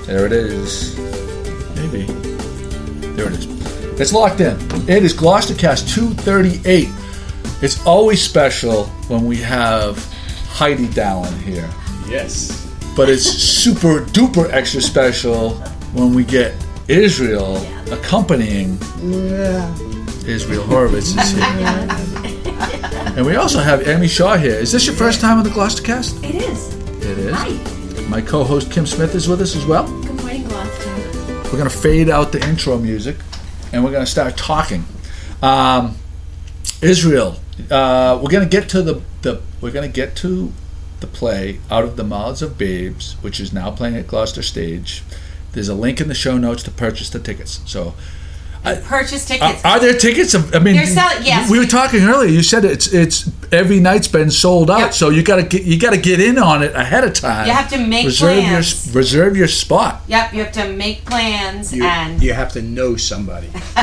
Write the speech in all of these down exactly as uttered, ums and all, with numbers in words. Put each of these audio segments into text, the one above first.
There it is. Maybe. There it is. It's locked in. It is Gloucestercast two thirty-eight. It's always special when we have Heidi Dallin here. Yes. But it's super duper extra special when we get Israel accompanying. Yeah. Israel Horowitz is here. And we also have Amy Shaw here. Is this your first time on the Gloucestercast? It is. It is. Hi. My co-host Kim Smith is with us as well. Good morning, Gloucester. We're going to fade out the intro music, and we're going to start talking. Um, Israel, uh, we're going to get to the, the we're going to get to the play Out of the Mouths of Babes, which is now playing at Gloucester Stage. There's a link in the show notes to purchase the tickets. So. I, purchase tickets. Are, are there tickets? I mean, They're sell- yes. we were talking earlier. You said it's it's every night's been sold out, Yep. so you got to get you got to get in on it ahead of time. You have to make reserve plans. your reserve your spot, Yep, you have to make plans You, and you have to know somebody.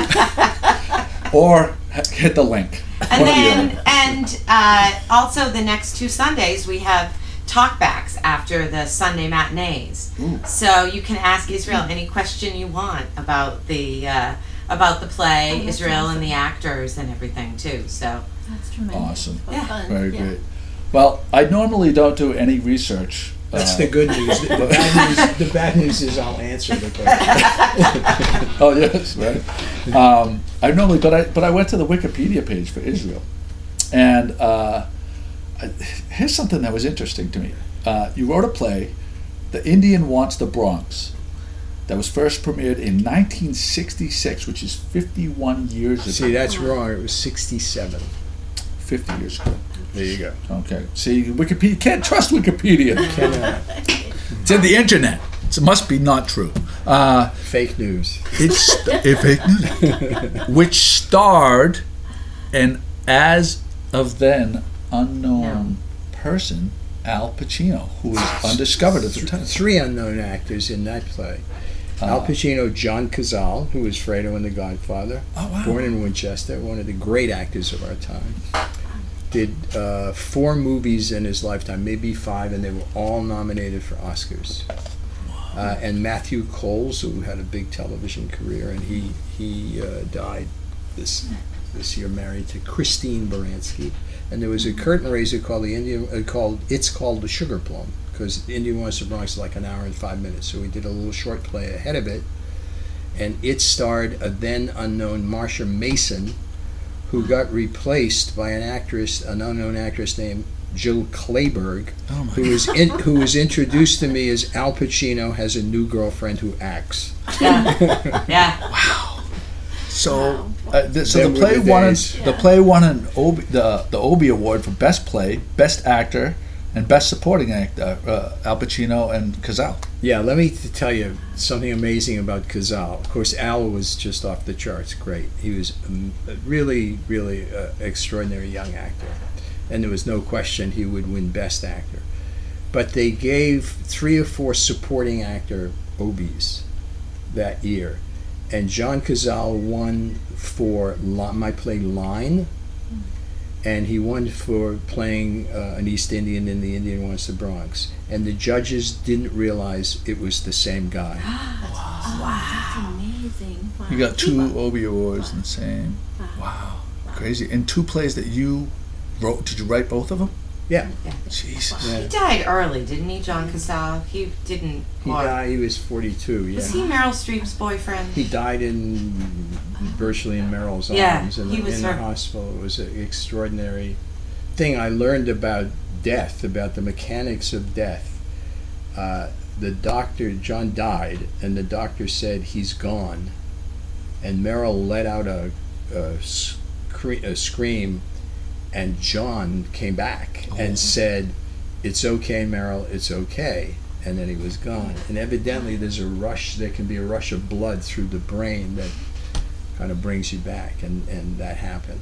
or hit the link. and One or the then other. and uh, also the next two Sundays we have talkbacks after the Sunday matinees. Ooh. So you can ask Israel any question you want about the uh, about the play, Oh, that's Israel awesome. and the actors and everything too. So That's tremendous. Awesome. What Yeah. fun. Very yeah. great. Well, I normally don't do any research. That's uh, the good news. The, the bad news. The bad news is I'll answer the question. Oh yes, right. Um, I normally, but I but I went to the Wikipedia page for Israel, and uh, I, here's something that was interesting to me. Uh, you wrote a play, "The Indian Wants the Bronx," that was first premiered in nineteen sixty-six, which is fifty-one years ago. See, that's wrong. It was sixty-seven. fifty years ago. There you go. Okay. See, Wikipedia, you can't trust Wikipedia. Cannot. It's in the internet. It must be not true. Uh, Fake news. It's if it, which starred an as of then unknown No. person, Al Pacino, who was undiscovered at the time. Three unknown actors in that play. Al Uh, Pacino, John Cazale, who was Fredo in The Godfather, Oh, wow. born in Winchester, one of the great actors of our time. Did uh, four movies in his lifetime, maybe five, and they were all nominated for Oscars. Uh, and Matthew Coles, who had a big television career, and he he uh, died this this year, married to Christine Baranski. And there was a curtain raiser called the Indian uh, called It's Called the Sugar Plum, because Indian Wants the Bronx is like an hour and five minutes. So we did a little short play ahead of it, and it starred a then unknown Marsha Mason, who got replaced by an actress, an unknown actress named Jill Clayburgh, Oh my who was in, who was introduced to me as Al Pacino has a new girlfriend who acts. yeah, yeah. Wow. So, uh, th- so Them the were play the won an, days. the play won an Obie, the the Obie Award for Best Play, Best Actor, and Best Supporting Actor. Uh, Al Pacino and Cazale. Yeah, let me t- tell you something amazing about Cazale. Of course, Al was just off the charts. Great. He was um, a really, really uh, extraordinary young actor. And there was no question he would win Best Actor. But they gave three or four supporting actor Obies that year. And John Cazale won for Li- my play Line, and he won for playing uh, an East Indian in The Indian Wants the Bronx. And the judges didn't realize it was the same guy. Oh, that's amazing. Wow. You got two Obie Awards in the same. Wow, crazy! And two plays that you wrote. Did you write both of them? Yeah. Jesus. Yeah. He died early, didn't he, John Cazale? He didn't. He or- died, he was forty-two, yeah. Was he Meryl Streep's boyfriend? He died in virtually in Meryl's Yeah, arms in, he the, was in the her- hospital. It was an extraordinary thing I learned about death, about the mechanics of death. Uh, the doctor, John died, and the doctor said he's gone. And Meryl let out a, a, scre- a scream, and John came back Oh. and said, "It's okay, Meryl, it's okay." And then he was gone. And evidently there's a rush, there can be a rush of blood through the brain that kind of brings you back, and, and that happened.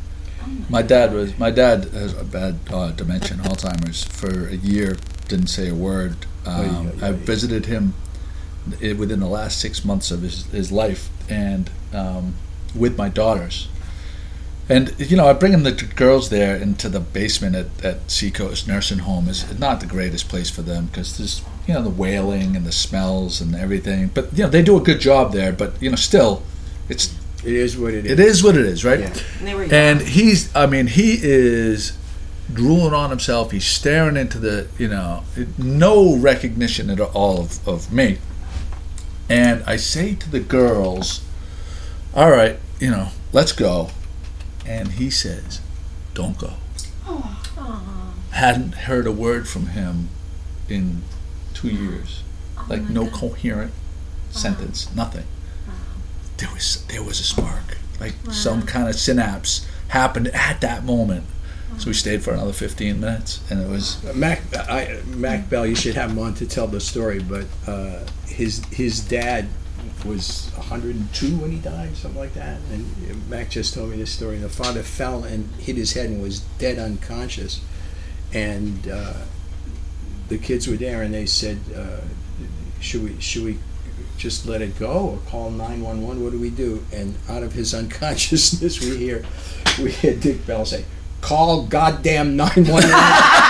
My dad was. My dad has a bad uh, dementia, and Alzheimer's. For a year, didn't say a word. Um, Oy, oy, I oy. visited him i- within the last six months of his, his life, and um, with my daughters. And you know, I bring the t- girls there into the basement at, at Seacoast Nursing Home is not the greatest place for them because there's you know the wailing and the smells and everything. But you know they do a good job there. But you know still, it's It is what it is. it is what it is, right? Yeah. And they were young. And he's, I mean, he is drooling on himself. He's staring into the, you know, no recognition at all of, of me. And I say to the girls, all right, you know, let's go. And he says, don't go. Aw. Hadn't heard a word from him in two years. Oh Like my no God. coherent sentence, nothing. There was there was a spark, like Wow. some kind of synapse happened at that moment. So we stayed for another fifteen minutes, and it was Mac, I, Mac Bell, you should have him on to tell the story, but uh, his his dad was one hundred two when he died, something like that. And Mac just told me this story. The father fell and hit his head and was dead unconscious. And uh, the kids were there, and they said, uh, "Should we should we just let it go or call nine one one? What do we do?" And out of his unconsciousness, we hear we hear Dick Bell say, "Call goddamn nine one one."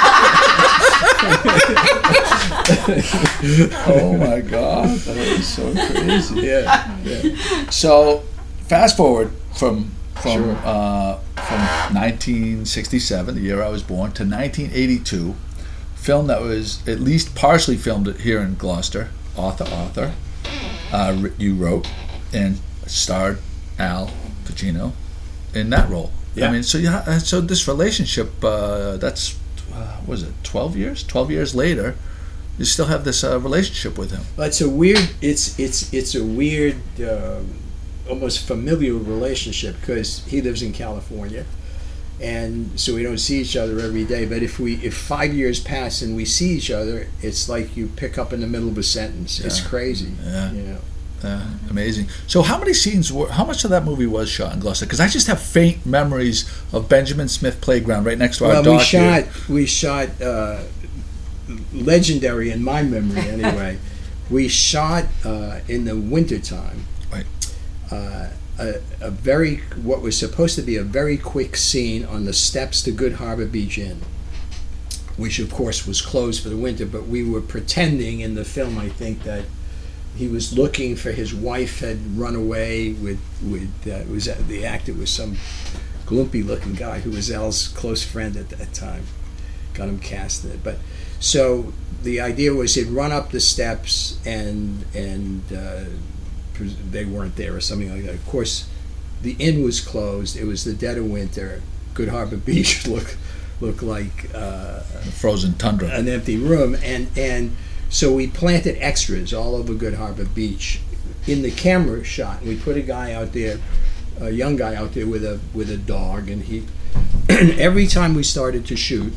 oh my god, that was so crazy. Yeah, yeah. So fast forward from from Sure. uh, from nineteen sixty-seven, the year I was born, to nineteen eighty-two, film that was at least partially filmed here in Gloucester. Arthur Arthur, uh, you wrote and starred Al Pacino in that role. Yeah. I mean, so yeah, so this relationship, uh, that's uh, what was it, twelve years? Twelve years later, you still have this uh, relationship with him. Well, it's a weird. It's it's it's a weird, um, almost familial relationship because he lives in California, and so we don't see each other every day. But if we if five years pass and we see each other, it's like you pick up in the middle of a sentence. It's Yeah. crazy. Yeah. You know. Uh, amazing. So, how many scenes were? How much of that movie was shot in Gloucester? Because I just have faint memories of Benjamin Smith Playground right next to our Well, dock we here. shot we shot uh, legendary in my memory anyway. We shot uh, in the wintertime. Right. Uh, a, a very what was supposed to be a very quick scene on the steps to Good Harbor Beach Inn, which of course was closed for the winter. But we were pretending in the film, I think, that he was looking for his wife had run away with with uh, it was uh, the actor was some gloopy looking guy who was Al's close friend at that time. Got him cast in it. But so the idea was he'd run up the steps and and uh, pres- they weren't there or something like that. Of course, the inn was closed. It was the dead of winter. Good Harbor Beach looked looked like uh, Frozen tundra. an empty room, and and so we planted extras all over Good Harbor Beach in the camera shot. And we put a guy out there, a young guy out there with a with a dog, and he every time we started to shoot.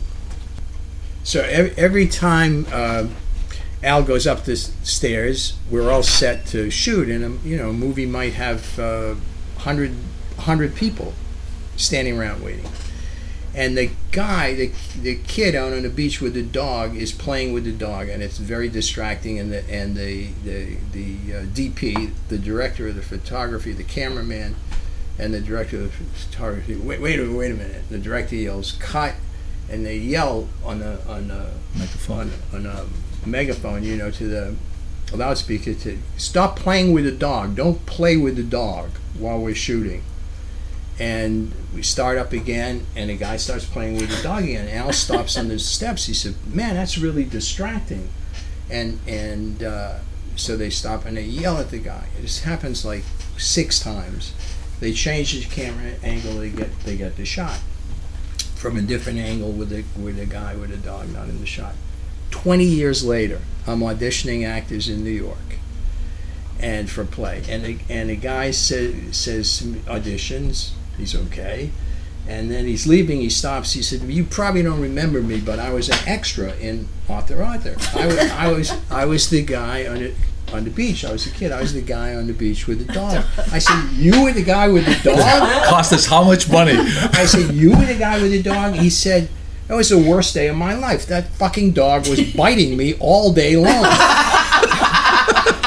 So every, every time uh, Al goes up the s- stairs, we're all set to shoot, and a, you know, a movie might have uh, one hundred people standing around waiting. And the guy, the the kid out on the beach with the dog is playing with the dog, and it's very distracting. And the and the the the uh, D P, the director of the photography, the cameraman, and the director of the photography. Wait, wait a minute, wait a minute. The director yells, "Cut!" And they yell on a on a Microphone. on, on a megaphone, you know, to the loudspeaker to stop playing with the dog. Don't play with the dog while we're shooting. And we start up again, and the guy starts playing with the dog again. And Al stops on the steps. He said, "Man, that's really distracting." And and uh, so they stop and they yell at the guy. This happens like six times. They change the camera angle. They get they get the shot from a different angle with the with the guy with the dog not in the shot. Twenty years later, I'm auditioning actors in New York, and for play, and the, and the guy says says auditions. He's okay, and then he's leaving. He stops. He said, "You probably don't remember me, but I was an extra in Arthur Arthur. I was I was I was the guy on the on the beach. I was a kid. I was the guy on the beach with the dog." I said, "You were the guy with the dog?" Cost us how much money? I said, "You were the guy with the dog?" He said, "That was the worst day of my life. That fucking dog was biting me all day long."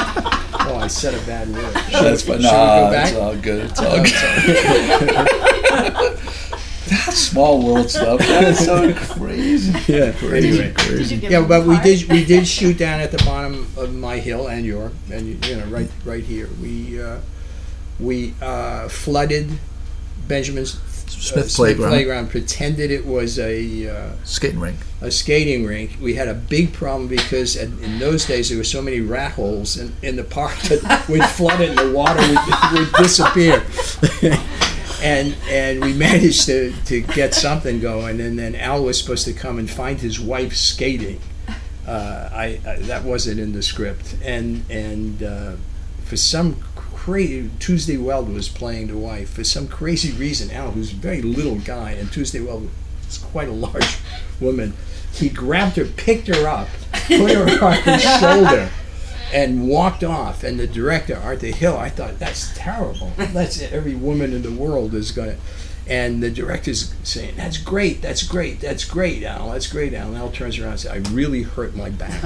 Oh, I said a bad word. Should, That's should fine. we Nah, go back? it's all good. It's all good. That's small world stuff. That's so crazy. Yeah, Crazy, anyway. crazy. Did you give Yeah, him but a we card? did we did shoot down at the bottom of my hill and your and you, you know right right here. We uh, we uh, flooded Benjamin's Smith Playground. playground, pretended it was a uh, Skating rink. a skating rink. We had a big problem because in, in those days there were so many rat holes in, in the park that we'd flood it and the water would, would disappear. And and we managed to, to get something going, and then Al was supposed to come and find his wife skating. Uh, I, I that wasn't in the script, and and uh, for some crazy Tuesday Weld was playing the wife. For some crazy reason, Al, who's a very little guy, and Tuesday Weld was quite a large woman, he grabbed her, picked her up, put her on his shoulder, and walked off. And the director, Arthur Hill, I thought, that's terrible. That's every woman in the world is going to. And the director's saying, that's great, that's great, that's great, Al, that's great, Al. And Al turns around and says, I really hurt my back.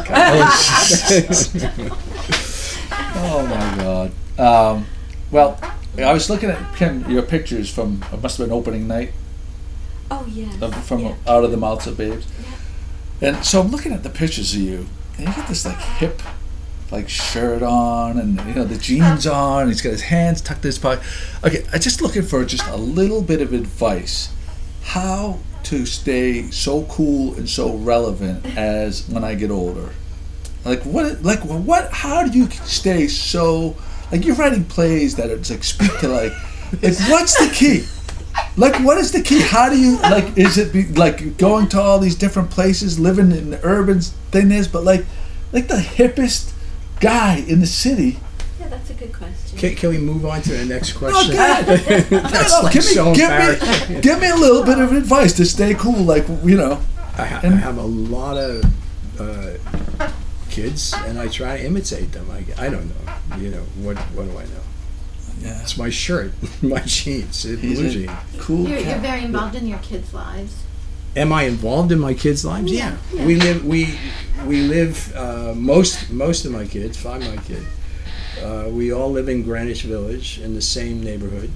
Oh my God. Um, well, I was looking at Kim, your pictures from, it must have been opening night Oh, yes. of, from Yeah. Out of the Mouths of Babes. And so I'm looking at the pictures of you, and you got this like hip, like shirt on, and you know the jeans on. He's got his hands tucked in his pocket. Okay, I'm just looking for just a little bit of advice, how to stay so cool and so relevant as when I get older. Like what? Like what? How do you stay so? Like you're writing plays that are like speak to like, like what's the key? Like what is the key? How do you like? Is it be, like going to all these different places, living in the urban thing is, but like, like the hippest guy in the city? Yeah, that's a good question. Can, can we move on to the next No, question? go ahead. That's No, no, like give me, so give embarrassing. me, give me a little bit of advice to stay cool. Like you know, I, ha- And- I have a lot of uh, kids, and I try to imitate them. I, I don't know. You know, what what do I know? yeah, It's my shirt, my jeans, uh, he's blue a jeans. cool You're, you're cat. very involved in your kids' lives. Am I involved in my kids' lives? Yeah. Yeah, yeah. We live. We we live. Uh, most most of my kids, five of my kids, uh, we all live in Greenwich Village in the same neighborhood.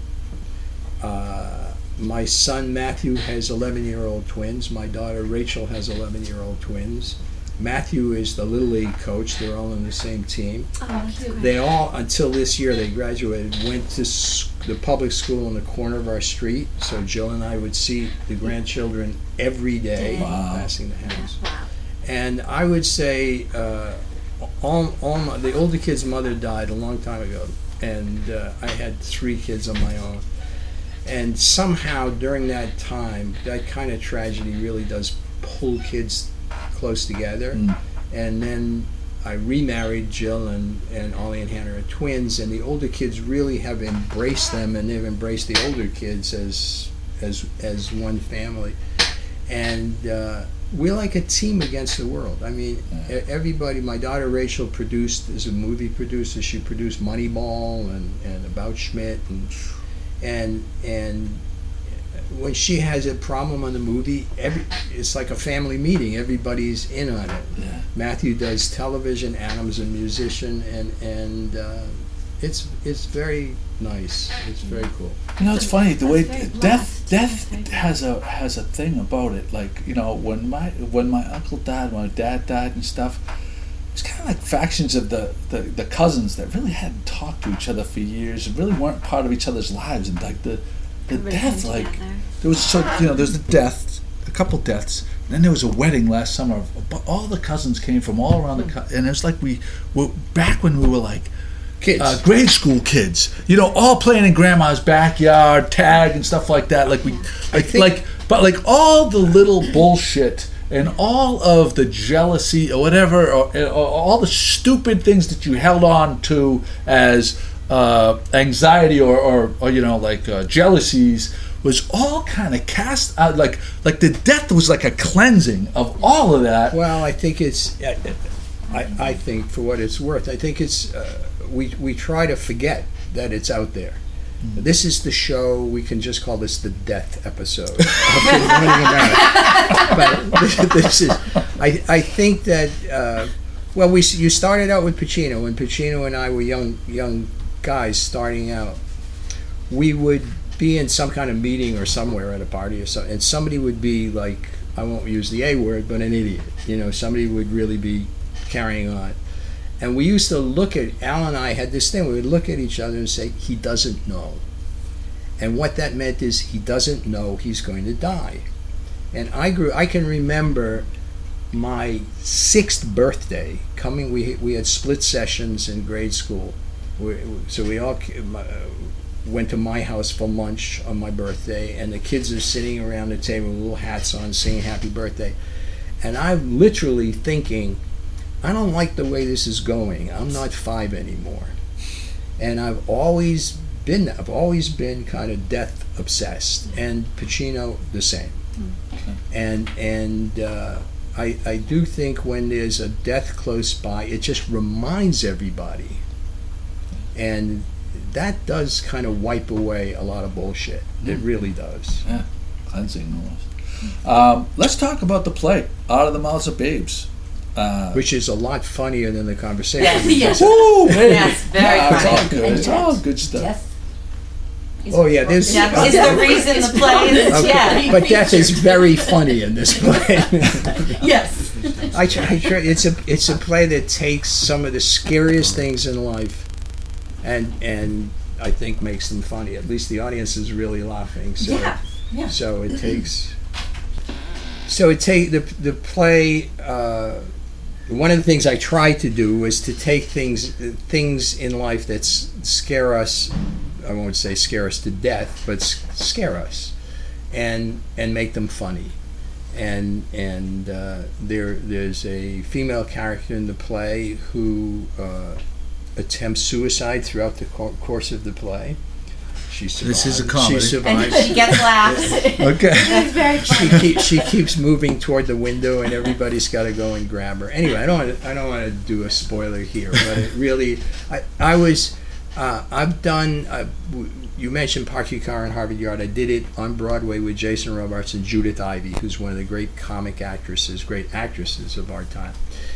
Uh, my son Matthew has eleven-year-old twins. My daughter Rachel has eleven-year-old twins. Matthew is the Little League coach. They're all on the same team. Oh, that's great. They all, until this year, they graduated, went to s- the public school on the corner of our street. So Jill and I would see the grandchildren every day Wow. passing the house. Wow. And I would say, uh, all, all my, the older kid's mother died a long time ago, and uh, I had three kids on my own. And somehow during that time, that kind of tragedy really does pull kids close together. Mm. And then I remarried Jill, and, and Ollie and Hannah are twins, and the older kids really have embraced them, and they've embraced the older kids as as as one family. And uh, we're like a team against the world. I mean, Yeah. e- everybody, my daughter Rachel produced, is a movie producer. She produced Moneyball and, and About Schmidt, and and and when she has a problem on the movie, every it's like a family meeting. Everybody's in on it. Yeah. Matthew does television. Adam's a musician, and and uh, it's it's very nice. It's very cool. You know, it's funny the way That's very death blessed. death That's very has a has a thing about it. Like you know, when my when my uncle died, when my dad died and stuff, it's kind of like factions of the, the, the cousins that really hadn't talked to each other for years and really weren't part of each other's lives. And like the the Everybody death, came like together. there was so you know, there's the death, a couple deaths, and then there was a wedding last summer. But all the cousins came from all around the co- and it was like we were back when we were like. Kids. Uh, grade school kids, you know, all playing in grandma's backyard, tag and stuff like that. Like we, like, think- like, but like all the little bullshit and all of the jealousy or whatever, or, or all the stupid things that you held on to as uh, anxiety or, or, or, you know, like uh, jealousies was all kind of cast out. Like, like the death was like a cleansing of all of that. Well, I think it's. I, I I think, for what it's worth, I think it's. Uh, we we try to forget that it's out there. This is the show. We can just call this the death episode of Good Morning America. But this, this is. I I think that. Uh, well, we you started out with Pacino. When Pacino and I were young young guys starting out, we would be in some kind of meeting or somewhere at a party or something, and somebody would be like, I won't use the A word, but an idiot. You know, somebody would really be carrying on. And we used to look at, Al and I had this thing, we would look at each other and say, he doesn't know. And what that meant is he doesn't know he's going to die. And I grew, I can remember my sixth birthday coming, we we had split sessions in grade school. We, so we all uh, went to my house for lunch on my birthday, and the kids are sitting around the table with little hats on singing happy birthday. And I'm literally thinking, I don't like the way this is going. I'm not five anymore. And I've always been, I've always been kind of death obsessed, and Pacino the same. Okay. And, and, uh, I, I do think when there's a death close by, it just reminds everybody. And that does kind of wipe away a lot of bullshit. It really does. Yeah, cleansing almost. Um, let's talk about the play, Out of the Mouths of Babes. Uh, Which is a lot funnier than the conversation. Yes, we yes. just- Woo, baby. Yes, very yeah, it's funny. all good. It's all good stuff. Death is Oh, yeah, there's- Death is the reason the play is, Okay. yeah. But death is very funny in this play. Yes. I try, I try, it's a it's a play that takes some of the scariest things in life, and and I think makes them funny. At least the audience is really laughing. So Yeah. Yeah. so it takes. So it take the the play. Uh, one of the things I try to do was to take things things in life that s- scare us. I won't say scare us to death, but s- scare us, and and make them funny. And and uh, there there's a female character in the play who uh, attempts suicide throughout the co- course of the play. She survives. This is a comedy. She And survives. she gets laughs. Okay. It's very She, funny. keep, she keeps moving toward the window, and everybody's got to go and grab her. Anyway, I don't want to, I don't want to do a spoiler here, but it really, I I was, uh, I've done. Uh, w- you mentioned Park Yu-Car and Harvard Yard. I did it on Broadway with Jason Robards and Judith Ivey, who's one of the great comic actresses, great actresses of our time.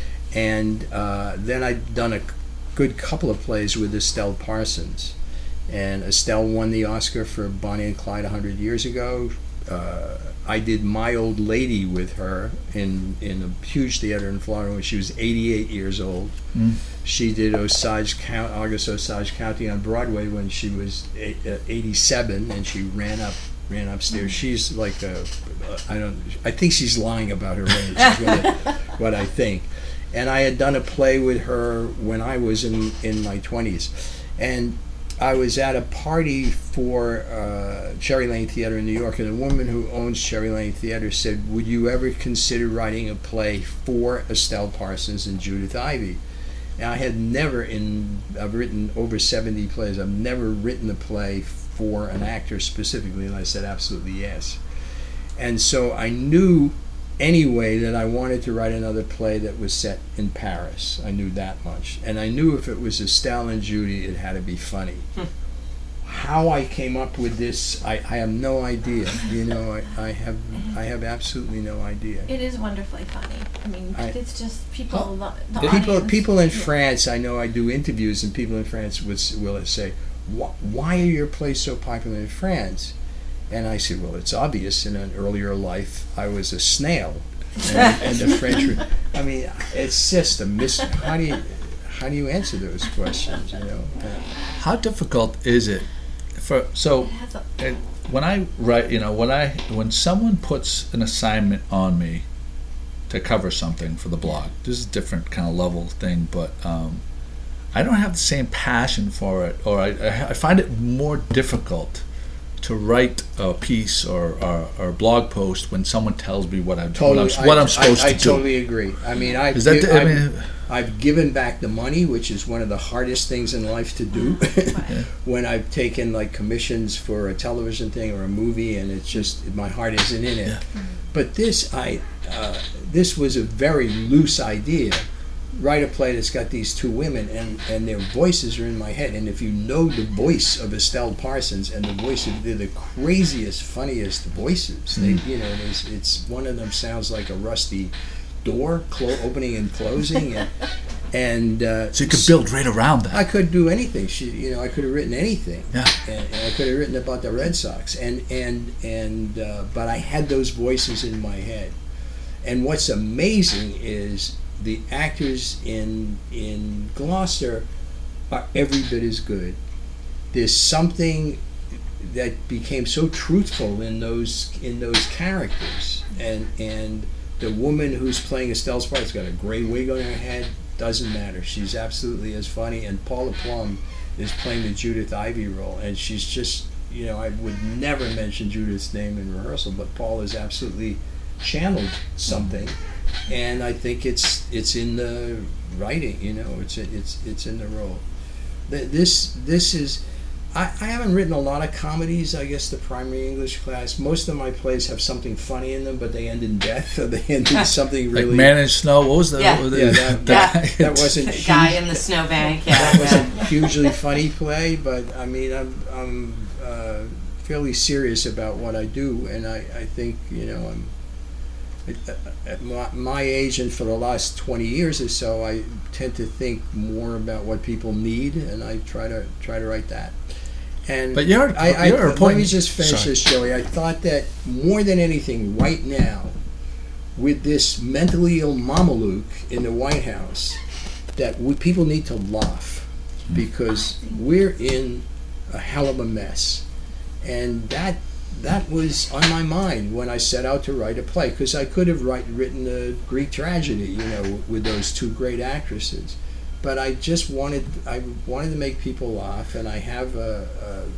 And uh, then I've done a good couple of plays with Estelle Parsons. And Estelle won the Oscar for Bonnie and Clyde one hundred years ago. Uh, I did My Old Lady with her in, in a huge theater in Florida when she was eighty-eight years old. Mm. She did Osage County, August Osage County on Broadway when she was eight, uh, eighty-seven, and she ran up ran upstairs. She's like a, I don't, I think she's lying about her age, is what, I, what I think. And I had done a play with her when I was in, in my twenties. And I was at a party for uh, Cherry Lane Theater in New York, and the woman who owns Cherry Lane Theater said, would you ever consider writing a play for Estelle Parsons and Judith Ivey? And I had never, in I've written over seventy plays, I've never written a play for an actor specifically, and I said absolutely yes. And so I knew anyway that I wanted to write another play that was set in Paris. I knew that much. And I knew if it was Estelle and Judy, it had to be funny. Hmm. How I came up with this, I, I have no idea. You know, I, I have I have absolutely no idea. It is wonderfully funny. I mean, I- it's just people. Oh, lo- the People audience. people in Yeah. France, I know I do interviews, and people in France would, s- will say, "Wh- why are your plays so popular in France? And I said, well, it's obvious. In an earlier life, I was a snail. And, and the French were, I mean, it's just a mystery. How do you, how do you answer those questions, you know? Uh, How difficult is it for so? It has a, And when I write, you know, when I when someone puts an assignment on me to cover something for the blog, this is a different kind of level thing, but um, I don't have the same passion for it, or I, I I find it more difficult to write a piece or, or, or a blog post when someone tells me what I'm totally, what I'm, what I, I'm supposed I, I to do. totally agree. I mean, I've, Is that gi- the- I I've, mean- I've given back the money, which is one of the hardest things in life to do. Yeah. When I've taken like commissions for a television thing or a movie, and it's just my heart isn't in it. Yeah. But this, I, uh, this was a very loose idea. Write a play that's got these two women, and, and their voices are in my head. And if you know the voice of Estelle Parsons and the voice of, they're the craziest, funniest voices. They, you know, there's, it's one of them sounds like a rusty door clo- opening and closing, and And uh, So you could build right around that. I could do anything. She, you know, I could have written anything. Yeah. And, and I could have written about the Red Sox. And and and uh, but I had those voices in my head. And what's amazing is the actors in in Gloucester are every bit as good. There's something that became so truthful in those in those characters. And and the woman who's playing Estelle's part has got a gray wig on her head. Doesn't matter. She's absolutely as funny. And Paula Plum is playing the Judith Ivy role, and she's just, you know, I would never mention Judith's name in rehearsal, but Paula has absolutely channeled something, and I think it's it's in the writing. You know, it's it's it's in the role. This this is. I, I haven't written a lot of comedies. I guess the primary English class. Most of my plays have something funny in them, but they end in death, or they end in something really. Like Man in Snow. What was the? Yeah. what was the- Yeah, that, that- that, that wasn't The huge, guy in the snowbank. Yeah. that was yeah. a hugely funny play, but I mean, I'm I'm uh, fairly serious about what I do, and I, I think, you know, I'm at, at my, my age, and for the last twenty years or so, I tend to think more about what people need, and I try to try to write that. And But you're- I, I, you're let me appointing- just finish sorry. this, Joey. I thought that more than anything, right now, with this mentally ill Mameluke in the White House, that we, people need to laugh, because we're in a hell of a mess, and that that was on my mind when I set out to write a play, because I could have write, written a Greek tragedy, you know, with those two great actresses. But I just wanted I wanted to make people laugh, and I have a,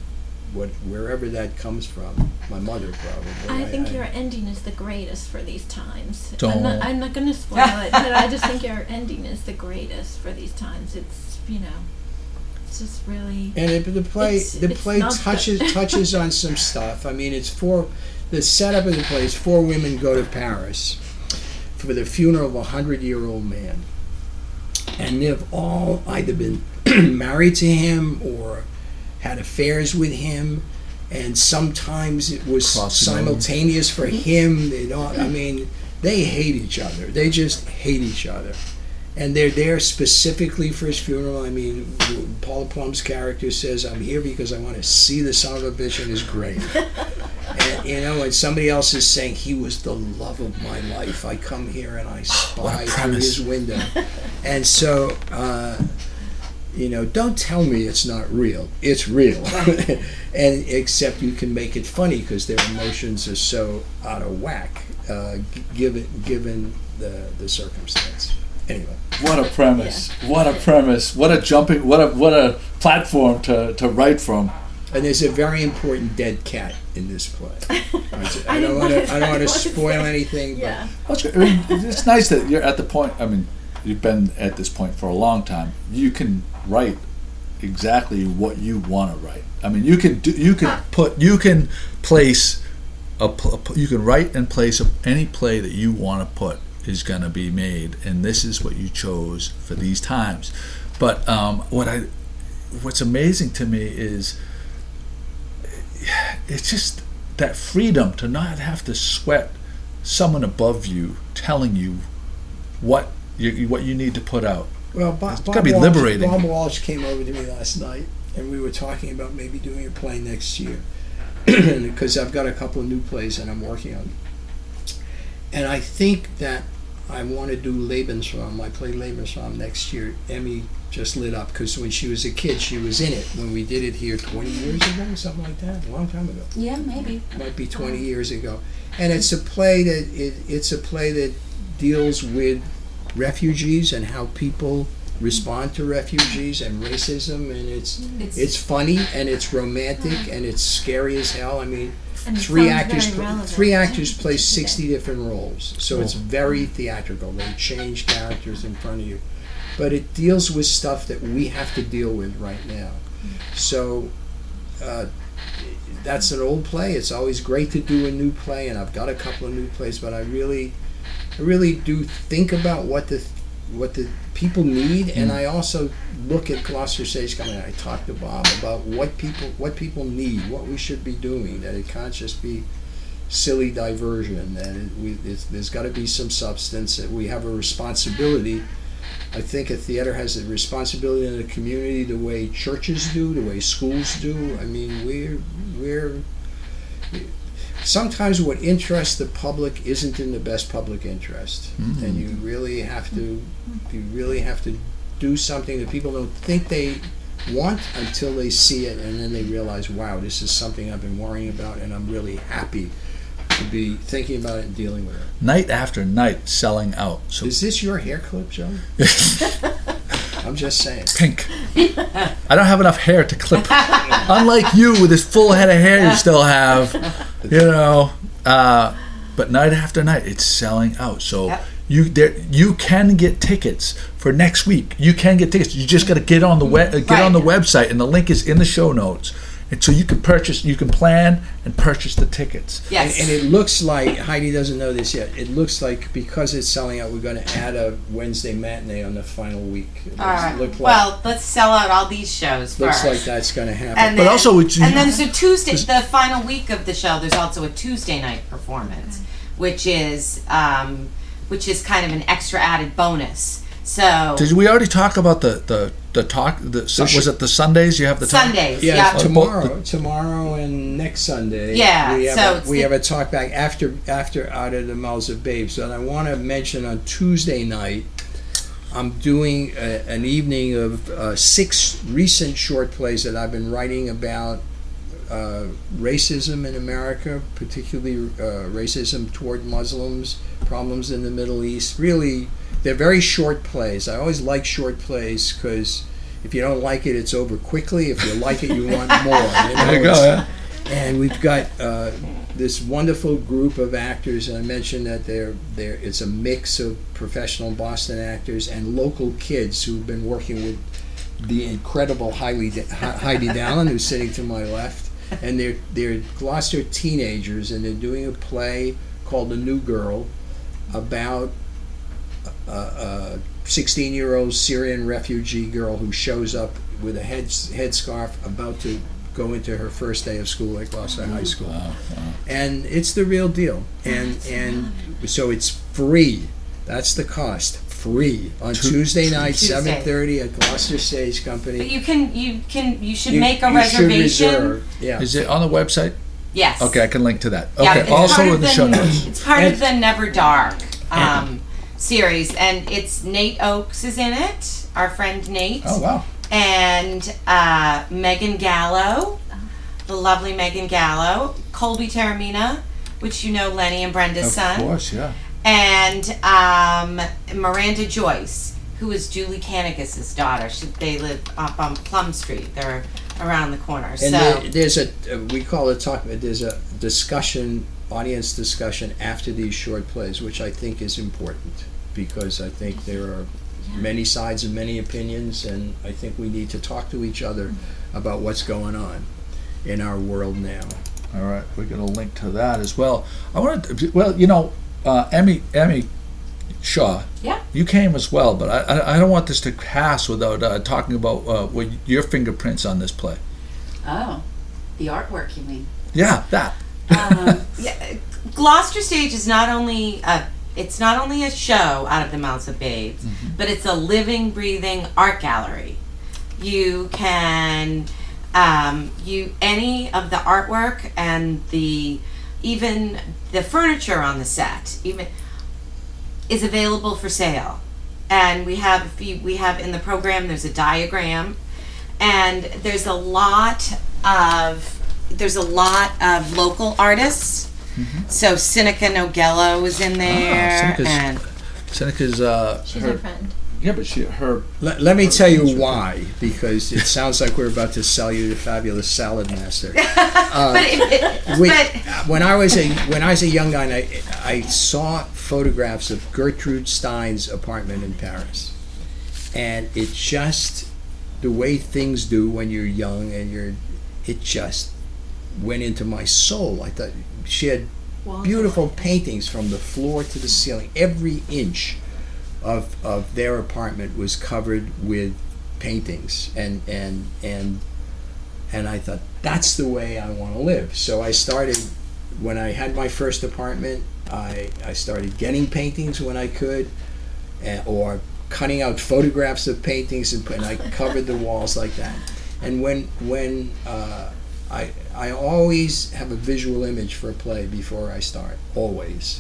a what wherever that comes from, my mother probably. I think your ending is the greatest for these times. Don't. I'm not, I'm not going to spoil it, but I just think your ending is the greatest for these times. It's, you know, it's just really. And it, the play It's- the it's play not touches the- touches on some stuff. I mean, it's four. The setup of the play is four women go to Paris for the funeral of a hundred-year-old man, and they've all either been married to him or had affairs with him, and sometimes it was Crossing over. simultaneous for him. They don't. I mean, they hate each other. They just hate each other, and they're there specifically for his funeral. I mean, Paula Plum's character says, "I'm here because I want to see the son of a bitch in his grave." And, you know, and somebody else is saying, "He was the love of my life. I come here and I What a spy through premise. his window." And so, uh, you know, don't tell me it's not real. It's real. And except you can make it funny because their emotions are so out of whack, uh, g- given given the the circumstance. Anyway, What a premise! What a premise! What a jumping! What a what a platform to, to write from. and there's a very important dead cat in this play. I, just- I I don't didn't want to. wanna- I don't want I to didn't spoil wanna say- anything. But Yeah. That's good. I mean, it's nice that you're at the point. I mean, you've been at this point for a long time. You can write exactly what you want to write. I mean, you can do, you can put you can place a, pl- a pl- you can write and place a, any play that you want to put is going to be made, and this is what you chose for these times. But um, what I what's amazing to me is it's just that freedom to not have to sweat someone above you telling you what you what you need to put out. Well, Bob, It's Bob gotta be Walsh, liberating. Bob Walsh came over to me last night, and we were talking about maybe doing a play next year, because I've got a couple of new plays that I'm working on. And I think that I want to do Lebensraum. I play Lebensraum next year. Emmy just lit up, because when she was a kid, she was in it when we did it here twenty years ago, something like that, a long time ago. Yeah, maybe. Might be twenty years ago. And it's a play that it, it's a play that deals with refugees and how people respond to refugees and racism, and it's It's, it's funny and it's romantic and it's scary as hell. I mean, And it three sounds actors very pl- relevant three to- actors play to today. sixty different roles, so it's very theatrical. They change characters in front of you, but it deals with stuff that we have to deal with right now. So uh, that's an old play. It's always great to do a new play, and I've got a couple of new plays, but I really I really do think about what the what the people need, and I also look at Gloucester Stage Company. I talk to Bob about what people what people need, what we should be doing. That it can't just be silly diversion. That it, we, it's, there's got to be some substance. That we have a responsibility I think a theater has a responsibility in the community the way churches do, the way schools do. I mean, we're we're sometimes what interests the public isn't in the best public interest, Mm. and you really have to you really have to do something that people don't think they want until they see it, and then they realize, wow, this is something I've been worrying about, and I'm really happy to be thinking about it and dealing with it. Night after night, selling out. So Is this your hair clip, Joe? I'm just saying. pink. I don't have enough hair to clip. Unlike you, with this full head of hair you still have, you know. Uh, but night after night, it's selling out. So Yep. you there, you can get tickets for next week. You can get tickets. You just got to get on the web, uh, get on the website, and the link is in the show notes. And so you can purchase, you can plan and purchase the tickets. Yes. And, and it looks like, Heidi doesn't know this yet, it looks like because it's selling out, we're going to add a Wednesday matinee on the final week. It looks, all right. look like, Well, let's sell out all these shows looks first. like that's going to happen. And But then, also it's- and then so Tuesday, the final week of the show, there's also a Tuesday night performance, which is um, which is kind of an extra added bonus. So Did we already talk about the the the talk? The, so, was it the Sundays? You have the talk? Sundays, yeah, yeah. tomorrow, tomorrow and next Sunday. Yeah, we have so a, it's we the- have a talk back after after Out of the Mouths of Babes. And I want to mention on Tuesday night, I'm doing a, an evening of uh, six recent short plays that I've been writing about uh, racism in America, particularly uh, racism toward Muslims, problems in the Middle East. Really, they're very short plays. I always like short plays because if you don't like it, it's over quickly. If you like it, you want more. You know, There you go. it's- Yeah. And we've got uh, this wonderful group of actors, and I mentioned that they're, they're, it's a mix of professional Boston actors and local kids who've been working with the incredible Heidi, Heidi Dallin, who's sitting to my left. And they're, they're Gloucester teenagers, and they're doing a play called The New Girl about a, a sixteen-year-old Syrian refugee girl who shows up with a head headscarf about to go into her first day of school at Gloucester High School. Wow, wow. And it's the real deal. And and so it's free. That's the cost. Free on Tu- Tuesday night, Tuesday. seven thirty at Gloucester Stage Company. But you can you can you should You- make a you should reservation. reserve. Yeah. Is it on the website? Yes. Okay, I can link to that. Yeah, Okay, it's also part in of the show notes. It's part And- of the Never Dark um, series, and it's Nate Oakes is in it. Our friend Nate. Oh wow. And uh, Megan Gallo, the lovely Megan Gallo, Colby Taramina, which you know Lenny and Brenda's Of son, course, yeah. and um, Miranda Joyce, who is Julie Canigus's daughter. She, they live up on Plum Street. They're around the corner. And so there, there's a uh, we call it talk. There's a discussion, audience discussion after these short plays, which I think is important because I think there are many sides and many opinions, and I think we need to talk to each other about what's going on in our world now. All right, we're going to link to that as well. I wanted to, well, you know, uh, Emmy Emmy Shaw, yeah. you came as well, but I I, I don't want this to pass without uh, talking about uh, what your fingerprints on this play. Oh, the artwork, you mean? Yeah, that. Um, Yeah, Gloucester Stage is not only a it's not only a show Out of the Mouths of Babes, but it's a living, breathing art gallery. You can um, you any of the artwork and the even the furniture on the set even is available for sale. And we have a few, we have in the program there's a diagram, and there's a lot of there's a lot of local artists. So Seneca Nogello is in there, Seneca's- and Seneca's, uh, She's her, our friend. yeah, but she, her, Let, let me tell you why, because it sounds like we're about to sell you the fabulous salad master. Uh, but it, it, we- but when I was a when I was a young guy, and I, I saw photographs of Gertrude Stein's apartment in Paris, and it just the way things do when you're young and you're, it just went into my soul. I thought she had beautiful paintings from the floor to the ceiling. Every inch of of their apartment was covered with paintings, and and and and I thought that's the way I want to live. So I started when I had my first apartment. I I started getting paintings when I could, and, or cutting out photographs of paintings and, and I covered the walls like that. And when when uh, I I always have a visual image for a play before I start, always.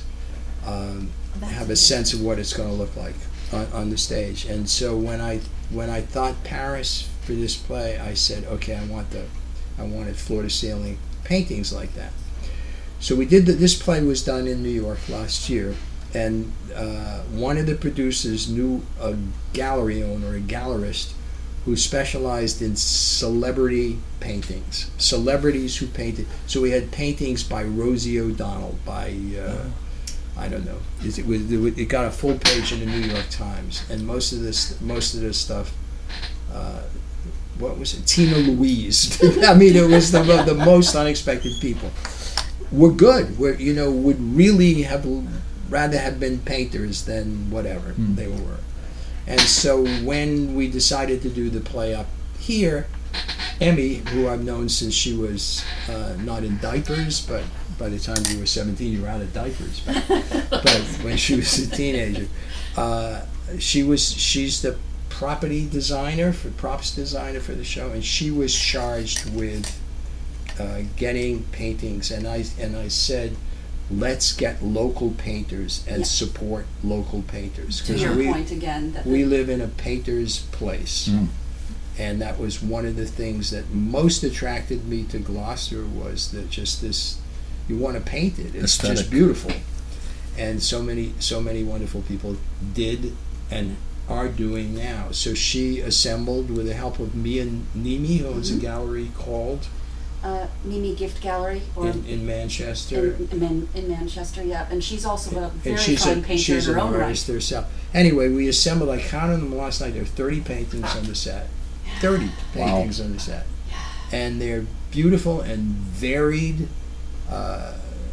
Um, That's have a amazing. sense of what it's going to look like on, on the stage. And so when I when I thought Paris for this play, I said, okay, I want the I wanted floor to ceiling paintings like that. So we did that. This play was done in New York last year, and uh, one of the producers knew a gallery owner, a gallerist, who specialized in celebrity paintings, celebrities who painted. So we had paintings by Rosie O'Donnell, by uh, I don't know. It, was, it got a full page in the New York Times, and most of this, most of this stuff. Uh, what was it? Tina Louise. I mean, it was the the most unexpected people. We're good. We're you know would really have rather have been painters than whatever Mm. they were. And so when we decided to do the play up here, Emmy, who I've known since she was uh, not in diapers, but by the time you were seventeen, you were out of diapers. But, but when she was a teenager, uh, she was she's the property designer for props designer for the show, and she was charged with uh, getting paintings. And I and I said, let's get local painters and Yeah. support local painters. To 'Cause your we, point again, that we the, live in a painter's place. Mm. And that was one of the things that most attracted me to Gloucester, was that just this, you want to paint it. It's Aesthetic. just beautiful. And so many, so many wonderful people did and are doing now. So she assembled, with the help of Mia Nimi, who owns Mhm. a gallery called uh, Mimi Gift Gallery, or in, in Manchester. in, in, Man- in Manchester, yeah. And she's also a very and she's fine a, painter she's in her an own right. artist herself. Anyway, we assembled, I counted them last night, there were thirty paintings on the set. thirty paintings on the set. And they're beautiful and varied uh,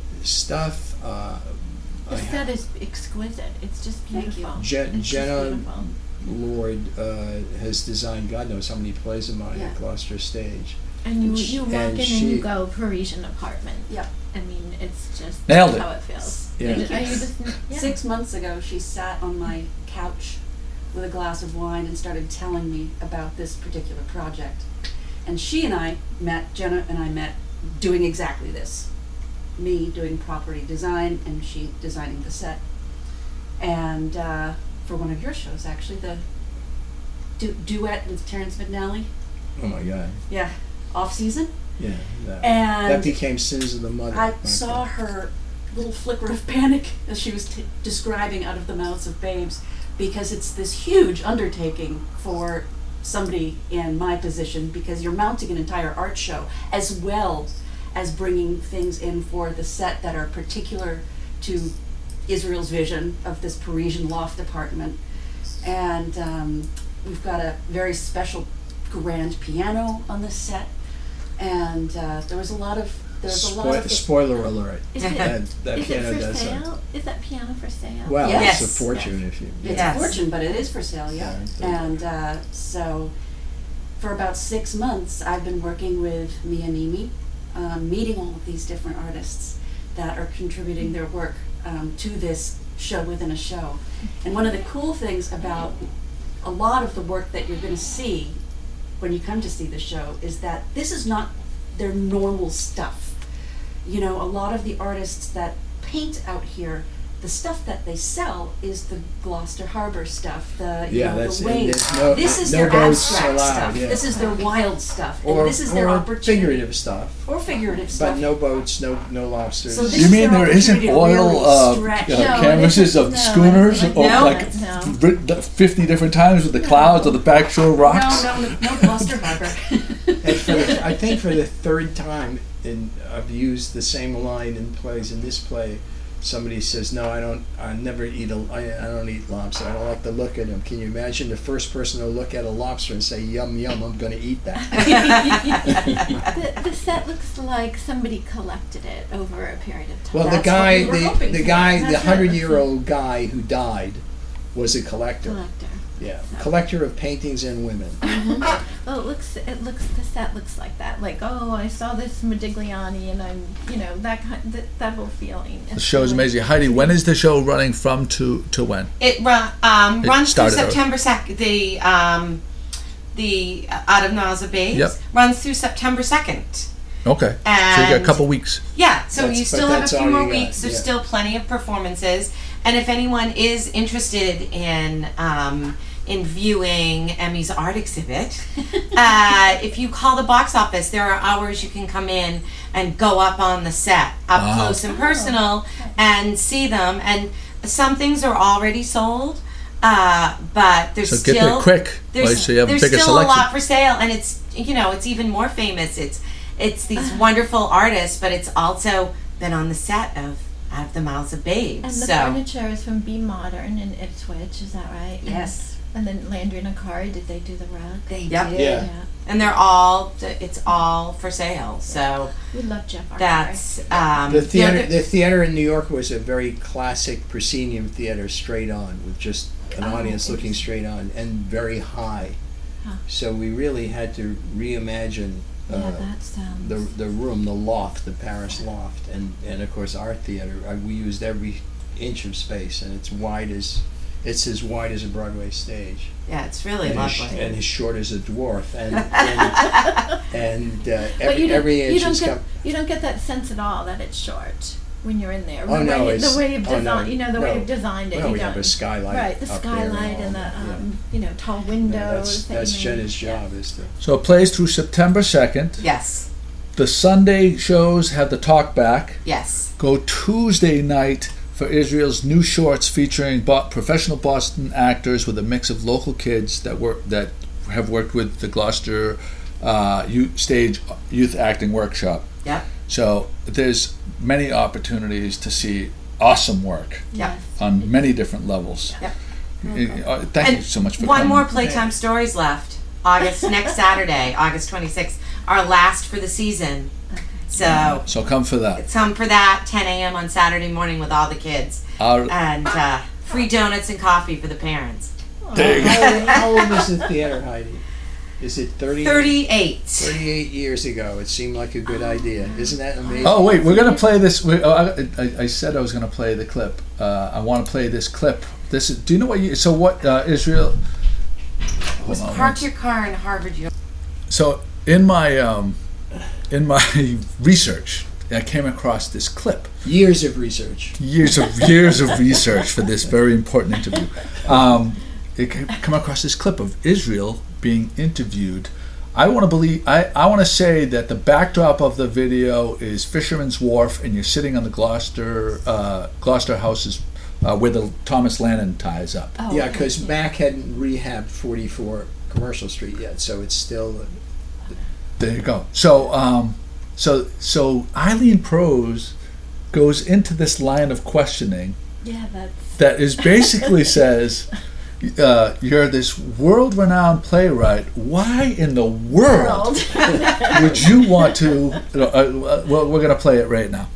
stuff. Uh, The I set is exquisite. It's just Thank you. beautiful. Je- it's Jenna- just beautiful. Lord uh, has designed God knows how many plays of mine Yeah. at Gloucester Stage. And you, And you walk and in and she- you go Parisian apartment. Yep. I mean, it's just Nailed it. how it feels. Yeah. Are you Thank you. just, yeah. Six months ago, she sat on my couch with a glass of wine and started telling me about this particular project. And she and I met, Jenna and I met doing exactly this. Me doing property design and she designing the set. And uh, for one of your shows, actually, the du- duet with Terrence McNally. Oh my God. Yeah, off season. Yeah. That, And that became Sins of the Mother. I my saw friend. her little flicker of panic as she was t- describing Out of the Mouths of Babes, because it's this huge undertaking for somebody in my position, because you're mounting an entire art show as well as bringing things in for the set that are particular to Israel's vision of this Parisian loft apartment. And um, we've got a very special grand piano on the set, and uh, there was a lot of there's a lot Spoil- of spoiler alert. Is it, That, that is it piano for does sale? something. Is that piano for sale? Well, Yes. it's a fortune if you. It's Yes. a fortune, but it is for sale, yeah. Yeah. And uh, so, for about six months, I've been working with Mia Nimi, um, meeting all of these different artists that are contributing their work um, to this show within a show. And one of the cool things about a lot of the work that you're going to see when you come to see the show is that this is not their normal stuff. You know, a lot of the artists that paint out here, the stuff that they sell is the Gloucester Harbor stuff, the you Yeah, know, that's the and waves. there's no, This is no their boats abstract allowed, stuff. yeah. This is their wild stuff. or, and this is their or opportunity. figurative stuff, Or figurative stuff. but no boats, no no lobsters. So this You is mean their there isn't opportunity to oil really uh, stretch. uh, No, it canvases isn't. of No, schooners, it's or like- like No. v- fifty different times with the clouds or the backshore rocks? No, no, no Gloucester Harbor. And for the, I think for the third time, in, I've used the same line in plays. In this play, somebody says, "No, I don't. I never eat a. I, I don't eat lobster. I don't like the look at them." Can you imagine the first person to look at a lobster and say, "Yum yum, I'm going to eat that"? The, the set looks like somebody collected it over a period of time. Well, the That's what guy, we were the hoping the for. guy, the That's what it looks hundred-year-old guy who died was a collector. Collector. Yeah, collector of paintings and women. Well, it looks, it looks, the set looks like that. Like, oh, I saw this Modigliani, and I'm, you know, that kind, that, that whole feeling. The show is amazing. Heidi, when is the show running from to to when? It run, um, It runs through started early. September second. The um, the uh, Out of Mouths of Babes Yep. runs through September second. Okay, so you got a And- couple weeks. Yeah, so That's- you but still have a that's few all more you got, weeks. There's yeah. still plenty of performances, and if anyone is interested in um, in viewing Emmy's art exhibit, uh, if you call the box office, there are hours you can come in and go up on the set, up Wow. close and personal, and see them. And some things are already sold, uh, but there's So still get there quick, there's, like, so you have a there's bigger still selection. a lot for sale, and it's you know it's even more famous. It's it's these wonderful artists, but it's also been on the set of Out of the Mouths of Babes. And the so furniture is from Be Modern in Ipswich, is that right? Yes, And, and then Landry and Akari, did they do the rug? they Yep. did. Yeah. Yeah. and they're all it's all for sale. So We love Jeff Akari. that's um, The you know, theater, the- the theater in New York was a very classic proscenium theater, straight on, with just an Oh, audience looking interesting. straight on, and very high. Huh. So we really had to reimagine uh, Yeah, that sounds. the the room, the loft, the Paris loft, and and of course our theater. Uh, we used every inch of space, and it's wide as it's as wide as a Broadway stage, yeah, it's really and, as, lovely. and as short as a dwarf, and and, and uh, But every, you don't, every you inch don't is get come. you don't get that sense at all that it's short when you're in there. Oh, the no, way, it's- the way you've oh, designed, no, you know, the way no. you've designed it. Well, you we have don't- a skylight right, the up there and skylight all and the that, yeah. um, you know, tall Yeah, windows. that's that that's you Jenna's yeah. job is to. So it plays through September second. Yes, The Sunday shows have the talk back. yes, Go Tuesday night for Israel's new shorts featuring bo- professional Boston actors with a mix of local kids that work that have worked with the Gloucester uh, youth stage youth acting workshop. yep, So there's many opportunities to see awesome work yep. Yes. on many different levels. Yep. Uh, thank you And so much for one coming. more Playtime Stories left. August next Saturday, August twenty-sixth, our last for the season. So So come for that. come for that ten a.m. on Saturday morning with all the kids, Our, and uh, free donuts and coffee for the parents. there you go. How old, how old is the theater, Heidi? Is it thirty? Thirty-eight. thirty-eight years ago. It seemed like a good idea. Isn't that amazing? Oh wait, we're gonna play this. We, oh, I, I, I said I was gonna play the clip. Uh, I want to play this clip. This is. Do you know what? You, so what? Uh, Israel. Was Hold on, park your car in Harvard. Uni- So in my um, in my research, I came across this clip. Years of research. Years of years of research for this very important interview. Um, it came come across this clip of Israel being interviewed. I want to believe. I, I want to say that the backdrop of the video is Fisherman's Wharf, and you're sitting on the Gloucester uh, Gloucester houses uh, where the Thomas Lannon ties up. Oh, Yeah, okay, because yeah. Mac hadn't rehabbed forty-four Commercial Street yet, so it's still. There you go. So, um, so, so Eileen Prose goes into this line of questioning Yeah, that's. that is basically says, uh, "You're this world-renowned playwright. Why in the world would you want to?" Uh, uh, well, we're going to play it right now.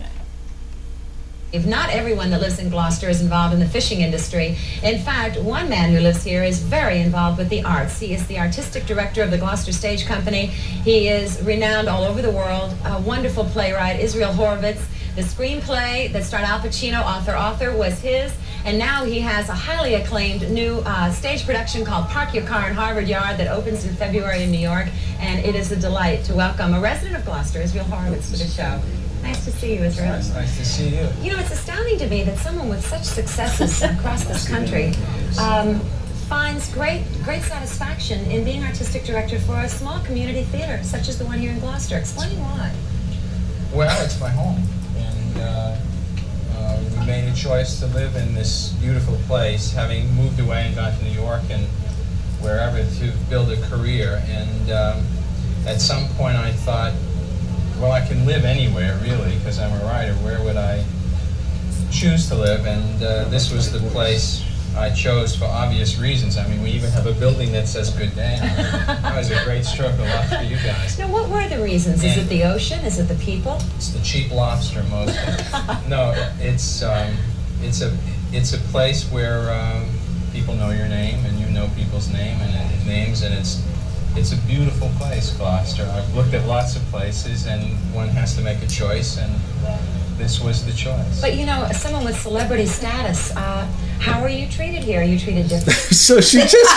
If not everyone that lives in Gloucester is involved in the fishing industry. In fact, one man who lives here is very involved with the arts. He is the artistic director of the Gloucester Stage Company. He is renowned all over the world, a wonderful playwright, Israel Horovitz. The screenplay that starred Al Pacino, author, author, was his. And now he has a highly acclaimed new uh, stage production called Park Your Car in Harvard Yard that opens in February in New York. And it is a delight to welcome a resident of Gloucester, Israel Horovitz, to the show. Nice to see you, Israel. It's nice to see you. You know, it's astounding to me that someone with such successes across this country um, finds great, great satisfaction in being artistic director for a small community theater such as the one here in Gloucester. Explain why. Well, it's my home, and uh, uh, we made a choice to live in this beautiful place, having moved away and gone to New York and wherever to build a career. And um, at some point, I thought, well, I can live anywhere, really, because I'm a writer. Where would I choose to live? And uh, this was the place I chose for obvious reasons. I mean, we even have a building that says good day on it. That was a great stroke of luck for you guys. Now, what were the reasons? Is it the ocean? Is it the people? It's the cheap lobster, mostly. No, it's um, it's a it's a place where um, people know your name and you even know people's name and uh, names, and it's it's a beautiful place, Gloucester. I've looked at lots of places, and one has to make a choice, and this was the choice. But you know, someone with celebrity status, uh, how are you treated here? Are you treated differently? So she just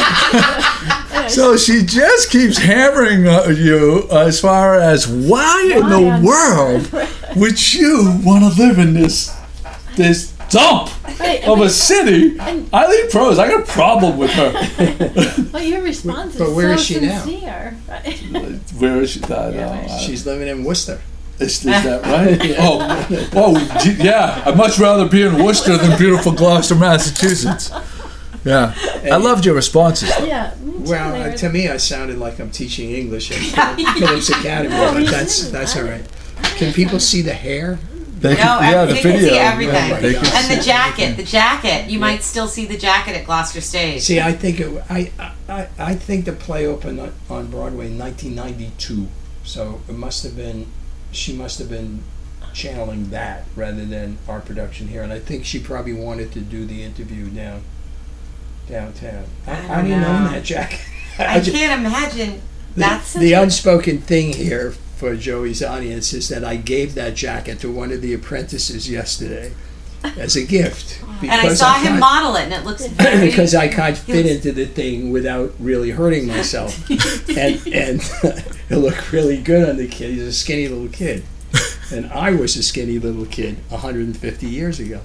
keeps, so she just keeps hammering uh, you as far as why in the Why world would you want to live in this this dump Right, I of a mean- city? and- Eileen Prose, I got a problem with her. Well, your response is But where so is she now? sincere. Where is she? I don't know. I- She's living in Worcester. Is, is that right? Oh, oh, gee, yeah. I'd much rather be in Worcester than beautiful Gloucester, Massachusetts. Yeah, I loved your responses. Yeah. me too, Well, they uh, were- to me, I sounded like I'm teaching English at Phillips Academy, but that's that's all right. Can people see the hair? They No, could- yeah, every- the they can video. see everything. Yeah, they could And see the jacket, everything. the jacket. You might still see the jacket at Gloucester Stage. See, I think it. I I, I think the play opened on- on Broadway in nineteen ninety-two, so it must have been. She must have been channeling that rather than our production here, and I think she probably wanted to do the interview down downtown. I How don't do you know know. that, Jack? I can't imagine. The, That's such the a- unspoken thing here for Joey's audience is that I gave that jacket to one of the apprentices yesterday as a gift. And I saw him can't- model it, and it looks very. because I can't fit looks- into the thing without really hurting myself, and and it looked really good on the kid. He's a skinny little kid, and I was a skinny little kid one hundred fifty years ago.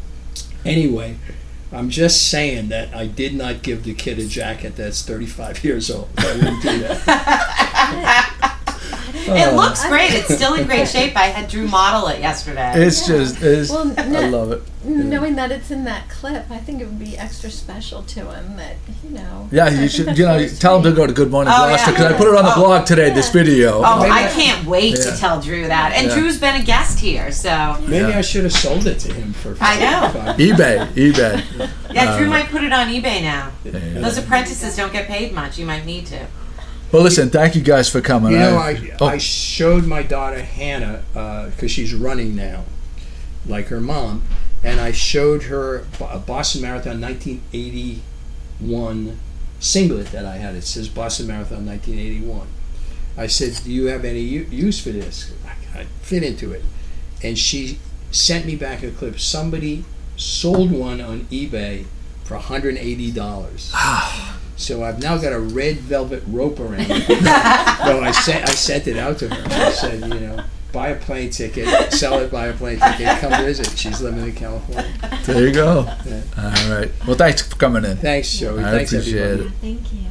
Anyway, I'm just saying that I did not give the kid a jacket that's thirty-five years old. I wouldn't do that. It Oh. looks great. It's still in great shape. I had Drew model it yesterday. It's Yeah. just, it's, Well, I no- love it. Knowing that it's in that clip, I think it would be extra special to him that, you know. Yeah, I you think should, that's you know, really tell him to sweet. go to Good Morning Oh, Gloucester, yeah. because I put it on the Oh. blog today, this Yeah. video. Oh, Maybe I I- can't wait Yeah. to tell Drew that. And Yeah. Drew's been a guest here, so Maybe Yeah. I should have sold it to him for. I know. forty-five. eBay, eBay. yeah, Drew Uh, might put it on eBay now. There you go. Those apprentices don't get paid much. You might need to. Well, listen, thank you guys for coming. You know, I, oh, I showed my daughter Hannah, because she's running now, like her mom, and I showed her Bo- a Boston Marathon nineteen eighty-one singlet that I had. It says Boston Marathon nineteen eighty-one. I said, do you have any u- use for this? I, I fit into it. And she sent me back a clip. Somebody sold one on eBay for one hundred eighty dollars. So I've now got a red velvet rope around it. No, I sent I sent it out to her. I said, you know, buy a plane ticket, sell it, buy a plane ticket, come visit. She's living in California. there you go. Yeah. All right. Well, thanks for coming in. Thanks, Joey. I Thanks, appreciate everybody. it. Thank you.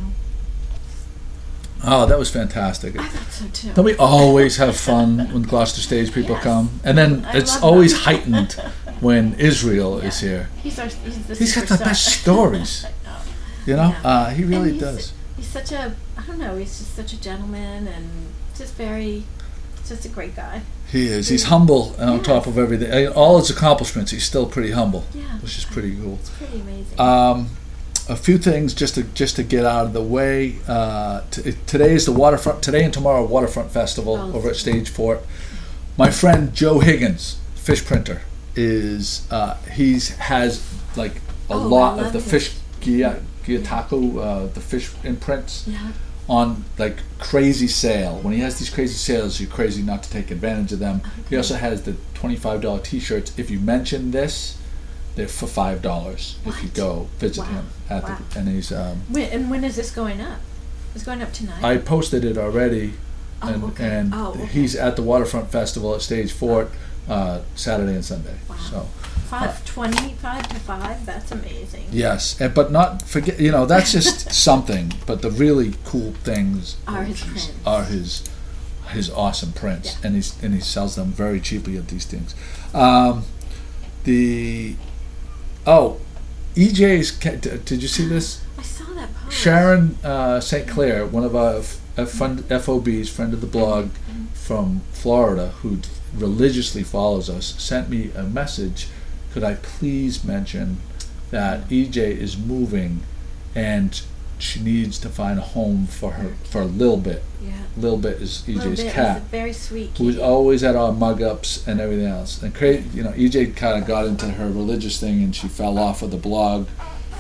Oh, that was fantastic. I thought so too. Don't we always have fun when Gloucester Stage people Yes. come? And then I it's love always that. heightened when Israel is here. He's our. He's the He's got the superstar. best stories. I know. You know, Yeah. uh, he And really he's- does. He's such a. I don't know. He's just such a gentleman and just very. Just a great guy. He is. He's humble, and on Yes. top of everything, uh, all his accomplishments, he's still pretty humble, Yeah. which is pretty cool. It's pretty amazing. Um, a few things just to just to get out of the way. Uh, t- today is the waterfront. Today and tomorrow, Waterfront Festival Oh. over at Stage Fort. My friend Joe Higgins, fish printer, is uh, he's has like a Oh, lot I of the love fish Gia Giyataku, uh, the fish imprints yeah. on like crazy sale. When he has these crazy sales, you're crazy not to take advantage of them. He also has the twenty-five dollar T-shirts. If you mention this, they're for five dollars if you What? go visit Wow. him at Wow. the. And he's. Um, When, and when is this going up? It's going up tonight. I posted it already, Oh, and okay. and Oh, okay. he's at the Waterfront Festival at Stage Fort uh, Saturday and Sunday. Wow. So. Five twenty-five to five. That's amazing. Yes, and, but not forget. You know, that's just something. But the really cool things Are his prints. Are his his awesome prints, Yeah. and he's and he sells them very cheaply at these things. Um, the oh, E J's. ca- d- Did you see this? I saw that post. Sharon uh, Saint Clair, one of our f- F- friend, F O Bs, friend of the blog from Florida, who religiously follows us, sent me a message. Could I please mention that E J is moving, and she needs to find a home for her for Lil Bit. Yeah. Lil Bit is Little E J's bit. cat, It's a very sweet. who's kitty. always at our mug ups and everything else. And cra- you know, E J kind of got into her religious thing, and she fell off of the blog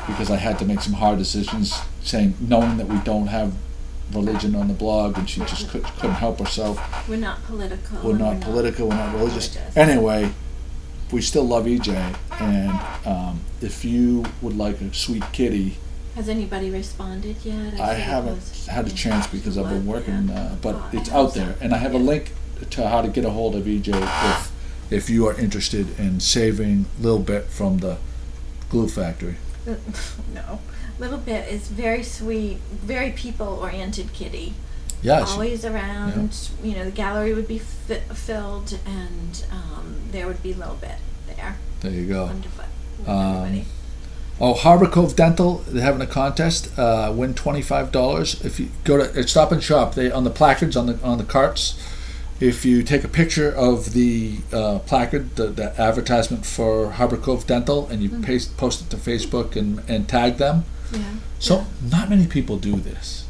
because I had to make some hard decisions, saying knowing that we don't have religion on the blog, and she just could, couldn't help herself. We're not political. We're and not we're political. We're not religious. religious. Anyway, we still love E J, and um, if you would like a sweet kitty, Has anybody responded yet? I see it haven't was- had a chance because I've been working, Yeah. uh, but Oh, I it's hope out so. there, and I have a Yeah. link to how to get a hold of E J if if you are interested in saving a little bit from the glue factory. No. Little Bit is very sweet, very people-oriented kitty. Yeah, she- Always around. You know, the gallery would be fi- filled, and um, there would be Little Bit there. there you go. Wonderful. Um, Everybody. Oh, Harbor Cove Dental, they're having a contest. Uh, win twenty-five dollars if you go to it's Stop and Shop. They on the placards on the on the carts. If you take a picture of the uh, placard, the, the advertisement for Harbor Cove Dental, and you Mhm. paste, post it to Facebook and, and tag them. Yeah. So not many people do this.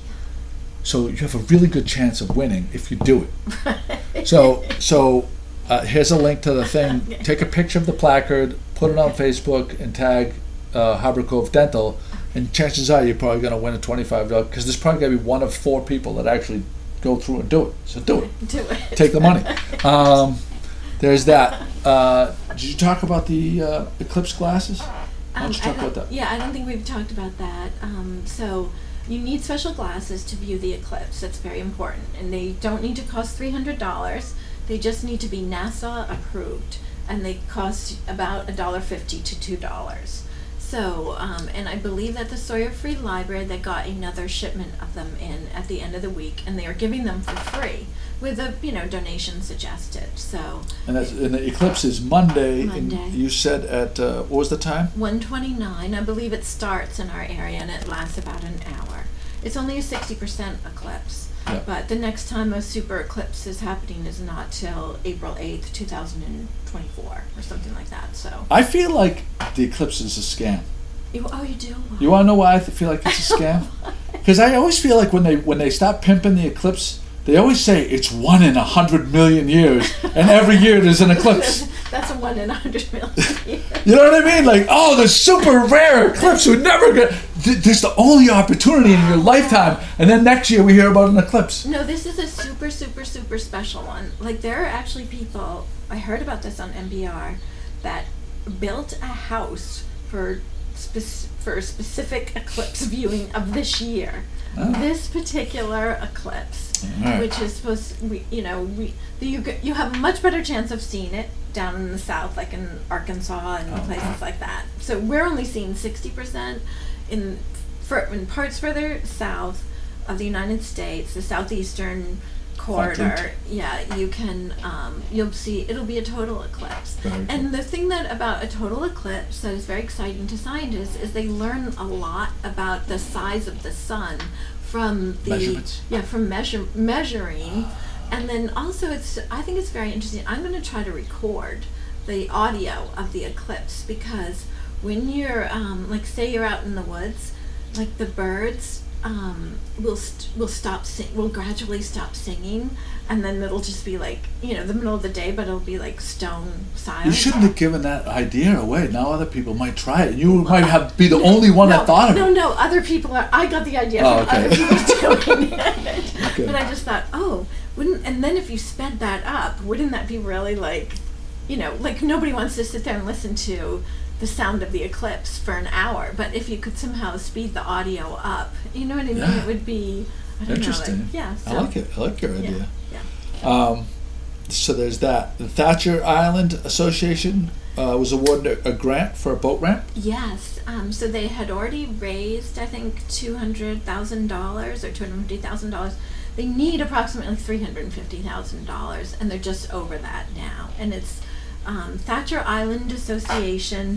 So you have a really good chance of winning if you do it. So so uh, here's a link to the thing. Okay. Take a picture of the placard, put it on Facebook, and tag uh, Harbor Cove Dental, and chances are you're probably going to win a twenty-five dollars because there's probably going to be one of four people that actually go through and do it. So do it. Do it. Take the money. Um, there's that. Uh, did you talk about the uh, Eclipse glasses? Why don't you Um, I talk about don't- that? Yeah, I don't think we've talked about that. Um, so you need special glasses to view the eclipse. That's very important. And they don't need to cost three hundred dollars. They just need to be NASA approved. And they cost about one dollar fifty to two dollars. So, um, and I believe that the Sawyer Free Library, they got another shipment of them in at the end of the week, and they are giving them for free with a, you know, donation suggested. So And, that's, and the eclipse is Monday. Monday. And you said at uh, what was the time? one twenty-nine, I believe it starts in our area, and it lasts about an hour. It's only a sixty percent eclipse, Yeah. but the next time a super eclipse is happening is not till April eighth, two thousand twenty-four, or something like that. So, I feel like the eclipse is a scam. you, oh, you do? You want to know why I feel like it's a scam? Because I always feel like when they when they stop pimping the eclipse, they always say it's one in a hundred million years, and every year there's an eclipse. That's a one in a hundred million years. You know what I mean? Like, oh, the super rare eclipse would never get. th- This is the only opportunity in your lifetime, and then next year we hear about an eclipse. No, this is a super, super, super special one. Like, there are actually people, I heard about this on N P R, that built a house for spec- for specific eclipse viewing of this year. Oh. This particular eclipse, Alright. which is supposed, we, you know, we you g- you have a much better chance of seeing it down in the south, like in Arkansas and Oh. places like that. So we're only seeing sixty percent in for in parts further south of the United States, the southeastern corridor. Quadrant. Yeah, you can um, you'll see it'll be a total eclipse. Very cool. And the thing that about a total eclipse that is very exciting to scientists is they learn a lot about the size of the sun from the Measurements. yeah from measure measuring, and then also it's I think it's very interesting. I'm going to try to record the audio of the eclipse because when you're um, like say you're out in the woods, like the birds um, will st- will stop sing- will gradually stop singing, and then it'll just be like you know the middle of the day, but it'll be like stone silent. You shouldn't have given that idea away. Now other people might try it. You might have be the only one no, that thought of no, it. No, no, other people are. I got the idea Oh, from okay. other people doing it, Okay. but I just thought, oh, wouldn't and then if you sped that up, wouldn't that be really like, you know, like nobody wants to sit there and listen to the sound of the eclipse for an hour, but if you could somehow speed the audio up, you know what I mean? Yeah. It would be I don't Interesting. know, like, yeah. So, I like it. I like your idea. Yeah. Um, so there's that. The Thatcher Island Association uh, was awarded a, a grant for a boat ramp. Yes. Um, so they had already raised, I think, two hundred thousand dollars or two hundred fifty thousand dollars. They need approximately three hundred fifty thousand dollars, and they're just over that now. And it's um, Thatcher Island Association.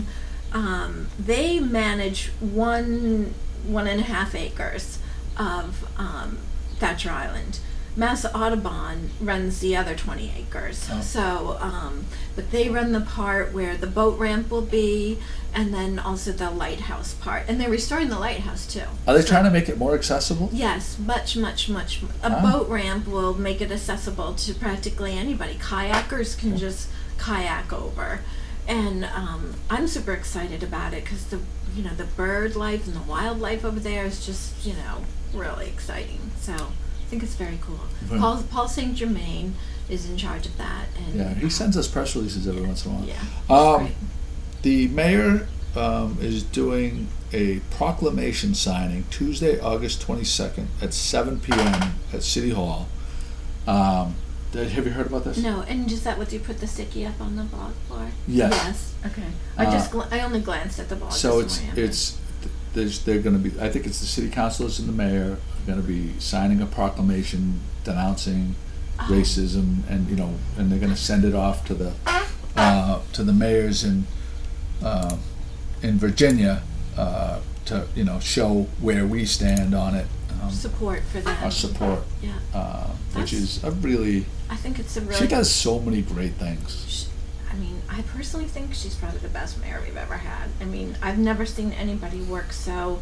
Um, they manage one one and a half acres of um, Thatcher Island. Mass Audubon runs the other twenty acres. Oh. So, um, but they run the part where the boat ramp will be, and then also the lighthouse part. And they're restoring the lighthouse too. Are they So- trying to make it more accessible? Yes, much, much, much. A Ah. boat ramp will make it accessible to practically anybody. Kayakers can just kayak over. And um, I'm super excited about it because the you know the bird life and the wildlife over there is just you know really exciting. So I think it's very cool. Right. Paul Paul Saint Germain is in charge of that, and Yeah, he sends us press releases every once in a while. yeah, it's Um, great. The mayor um, is doing a proclamation signing Tuesday, August twenty-second at seven p.m. at City Hall. Um, did, have you heard about this? No, and is that what you put the sticky up on the blog for? Yes. Yes. Okay. I Uh, just gl- I only glanced at the blog. So this it's morning. it's there's they're going to be. I think it's the city councilors and the mayor are going to be signing a proclamation denouncing Oh. racism, and you know, and they're going to send it off to the uh, to the mayors in uh, in Virginia uh, to you know show where we stand on it. Um, support for them. our support, Yeah. uh, which That's- is a really. I think it's a really. She does so many great things. sh- I mean, I personally think she's probably the best mayor we've ever had. I mean, I've never seen anybody work so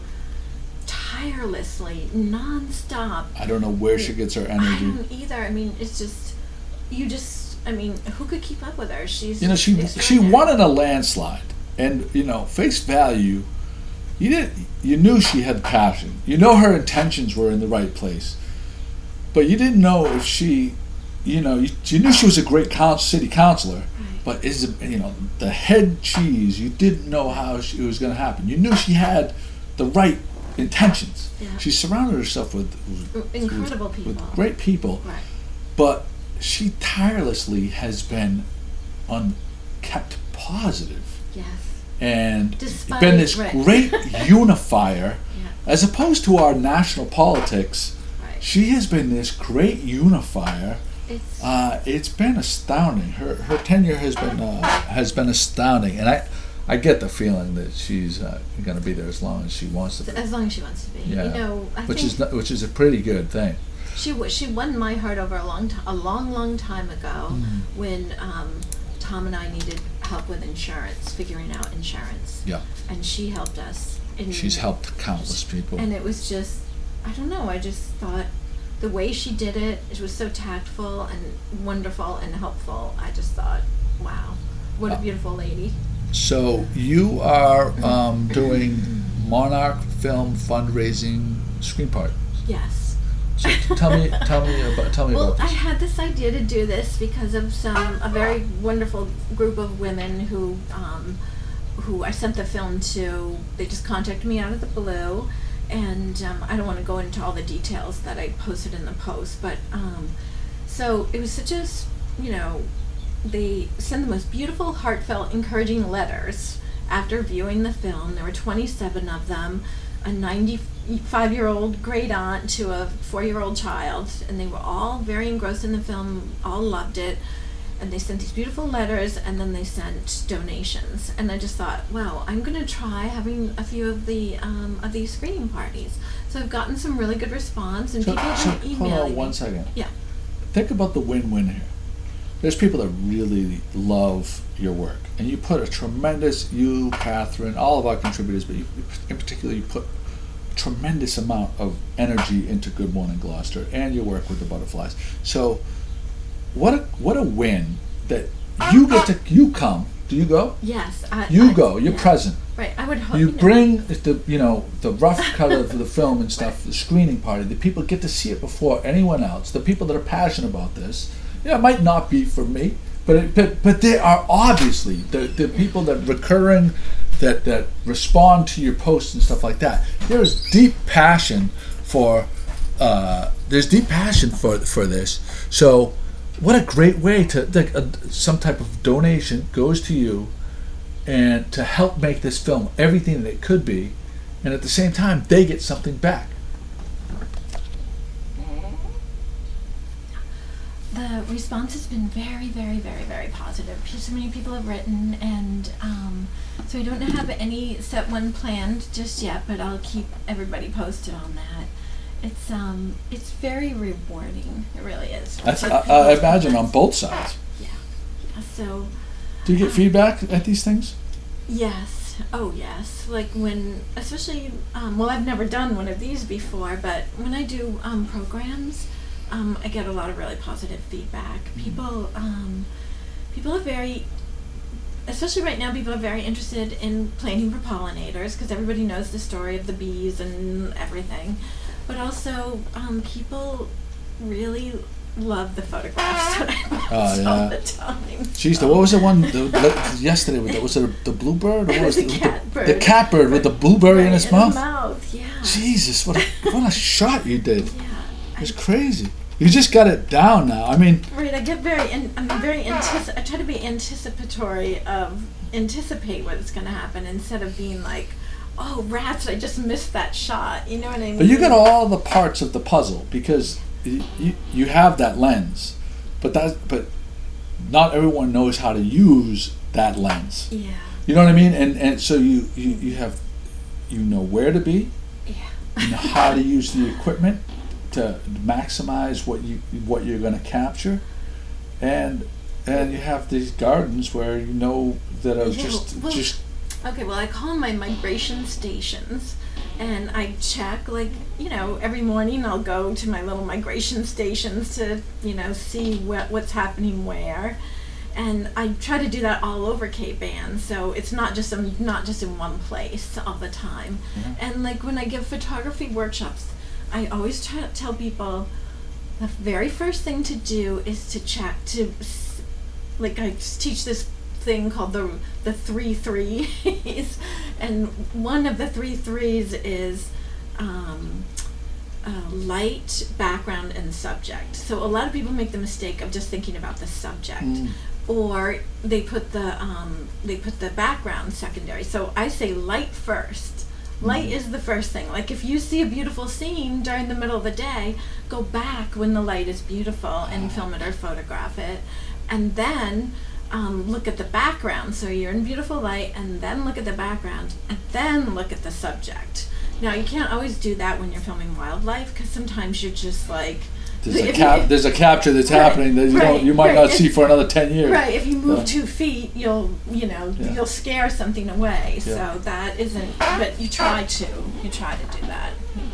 tirelessly, nonstop. I don't know where she gets her I energy. don't either. I mean, it's just you just. I mean, who could keep up with her? She's. You know, she she extraordinary. won in a landslide, and you know, face value, you didn't. You knew she had passion. You know her intentions were in the right place, but you didn't know if she, you know, you, you knew she was a great council, city councilor, Right. but is it, you know the head cheese? You didn't know how she, it was going to happen. You knew she had the right intentions. Yeah. She surrounded herself with, with Incredible with, people. with great people. Right. But she tirelessly has been un- kept positive Yes. and Despite been this Rick. great unifier. Yeah. As opposed to our national politics, Right. she has been this great unifier. It's. Uh, it's been astounding. Her her tenure has been uh, has been astounding, and I I get the feeling that she's uh, going to be there as long as she wants to be. as long as she wants to be. Yeah, You know, I which think is not, which is a pretty good thing. she w- she won my heart over a long time, a long, long time ago, Mm. when um, Tom and I needed help with insurance, figuring out insurance, Yeah, and she helped us. In, she's helped countless people. and it was just, I don't know. I just thought the way she did it, it was so tactful and wonderful and helpful. I just thought, wow, what a Uh, beautiful lady. So you are um, doing Monarch Film fundraising screen part. Yes. So t- tell me, tell me about, tell me Well, about I this. had this idea to do this because of some a very wonderful group of women who um, who I sent the film to. They just contacted me out of the blue, and um, I don't want to go into all the details that I posted in the post, but um, so it was such a s- you know they send the most beautiful, heartfelt, encouraging letters after viewing the film. There were twenty-seven of them. A ninety-five-year-old great aunt to a four-year-old child, and they were all very engrossed in the film, all loved it, and they sent these beautiful letters, and then they sent donations. And I just thought, wow, I'm going to try having a few of the um, of these screening parties. So I've gotten some really good response, and So, people so have been hold emailing on one me. second. Yeah. Think about the win-win here. There's people that really love your work, and you put a tremendous, you, Catherine, all of our contributors, but you, in particular, you put a tremendous amount of energy into Good Morning Gloucester and your work with the butterflies. So, what a what a win that you get to you come. Do you go? Yes. I, You I- go. You're yeah. present. Right. I would hope. You know, bring the you know the rough cut of the film and stuff, the screening party. The people get to see it before anyone else. The people that are passionate about this. Yeah, it might not be for me, but it, but but they are obviously the the people that recurring, that that respond to your posts and stuff like that. There is deep passion for uh, there's deep passion for for this. So, what a great way to like uh, some type of donation goes to you, and to help make this film everything that it could be, and at the same time they get something back. The response has been very, very, very, very positive. So many people have written, and um, so I don't have any set one planned just yet, but I'll keep everybody posted on that. It's um, it's very rewarding. It really is. That's For I, people I to- imagine on both sides. Yeah. yeah. So Do you get feedback at these things? yes. Oh yes. Like when, especially, um, well, I've never done one of these before, but when I do um, programs. Um, I get a lot of really positive feedback. People, um, people are very especially right now, people are very interested in planting for pollinators because everybody knows the story of the bees and everything. But also, um, people really love the photographs that I post Oh, yeah. all the time. Jeez, the, what was the one the, the, yesterday? With the, was it the bluebird? Or what was The it? catbird. The, the catbird with the blueberry Right, in his in mouth. the mouth, yeah. Jesus, what a, what a shot you did! Yeah. It's crazy. You just got it down now. I mean, Right, I get very, in, I'm very antici- I try to be anticipatory of, anticipate what's going to happen instead of being like, oh, rats, I just missed that shot. You know what I mean? but you got all the parts of the puzzle because you, you, you have that lens, but that but not everyone knows how to use that lens. Yeah, You know what I mean? And and so you, you, you have you know where to be, yeah. you know how to use the equipment to maximize what you what you're going to capture, and and you have these gardens where you know that are Yeah, just well- just Okay, well, I call them my migration stations, and I check, like, you know, every morning I'll go to my little migration stations to, you know, see what what's happening where, and I try to do that all over Cape Ann, so it's not just I'm not just in one place all the time. Yeah. And like when I give photography workshops, I always try to tell people the very first thing to do is to check to, s- like I s- teach this thing called the the three threes, and one of the three threes is um, uh, light, background, and subject. So a lot of people make the mistake of just thinking about the subject, Mm. or they put the um, they put the background secondary. So I say light first. Light is the first thing. Like if you see a beautiful scene during the middle of the day, go back when the light is beautiful and film it or photograph it, and then um, look at the background. So you're in beautiful light, and then look at the background, and then look at the subject. Now you can't always do that when you're filming wildlife because sometimes you're just like there's a if cap you- there's a capture that's Right, happening that you right, don't you might right. not If- see for another ten years. Right, if you move Yeah. two feet, you'll, you know, Yeah. you'll scare something away. Yeah. So that isn't, but you try to, you try to do that.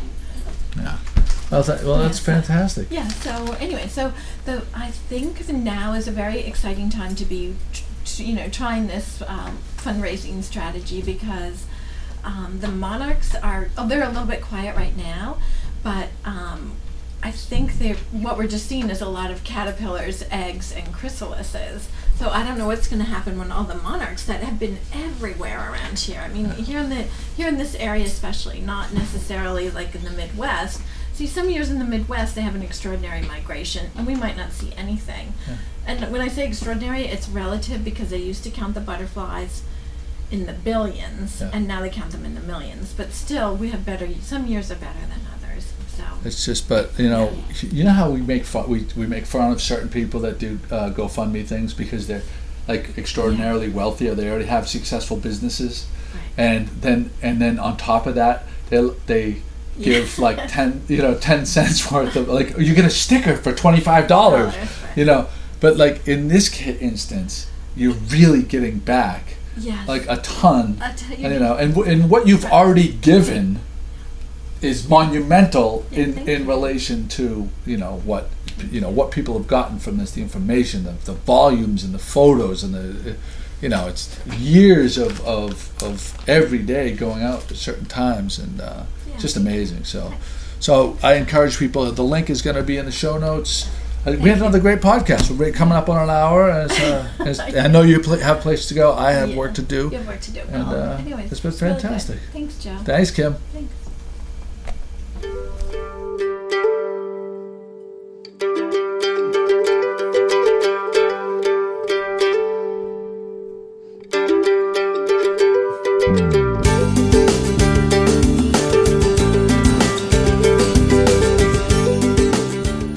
Yeah. Well, that, well, that's Yeah. fantastic. Yeah. So anyway, so the I think now is a very exciting time to be, tr- tr- you know, trying this um, fundraising strategy because um, the monarchs are, oh, they're a little bit quiet right now, but um, I think they what we're just seeing is a lot of caterpillars, eggs, and chrysalises. So I don't know what's going to happen when all the monarchs that have been everywhere around here. I mean, here in the here in this area especially, not necessarily like in the Midwest. See, some years in the Midwest they have an extraordinary migration, and we might not see anything. Yeah. And when I say extraordinary, it's relative because they used to count the butterflies in the billions, Yeah. and now they count them in the millions. But still, we have better. Some years are better than others. So. It's just, but you know, you know how we make fun, we we make fun of certain people that do uh, GoFundMe things because they're like extraordinarily wealthy or they already have successful businesses, Right. and then and then on top of that, they they give like ten you know ten cents worth of like you get a sticker for twenty five dollars, Right. you know, but like in this ca- instance, you're really getting back Yes. like a ton, I tell and, you know, and w- and what you've already given is monumental Yeah, in, thank in you. relation to you know what you know what people have gotten from this, the information, the, the volumes and the photos and the you know it's years of, of, of every day going out at certain times and uh, Yeah. just amazing. So so I encourage people. The link is going to be in the show notes. Uh, We had another great podcast. We're coming up on an hour. As, uh, as, I know you pl- have places to go. I have Yeah. work to do. You have work to do. And, Well, uh, anyways, it's been really good. fantastic. Thanks, Joe. Thanks, Kim. Thanks.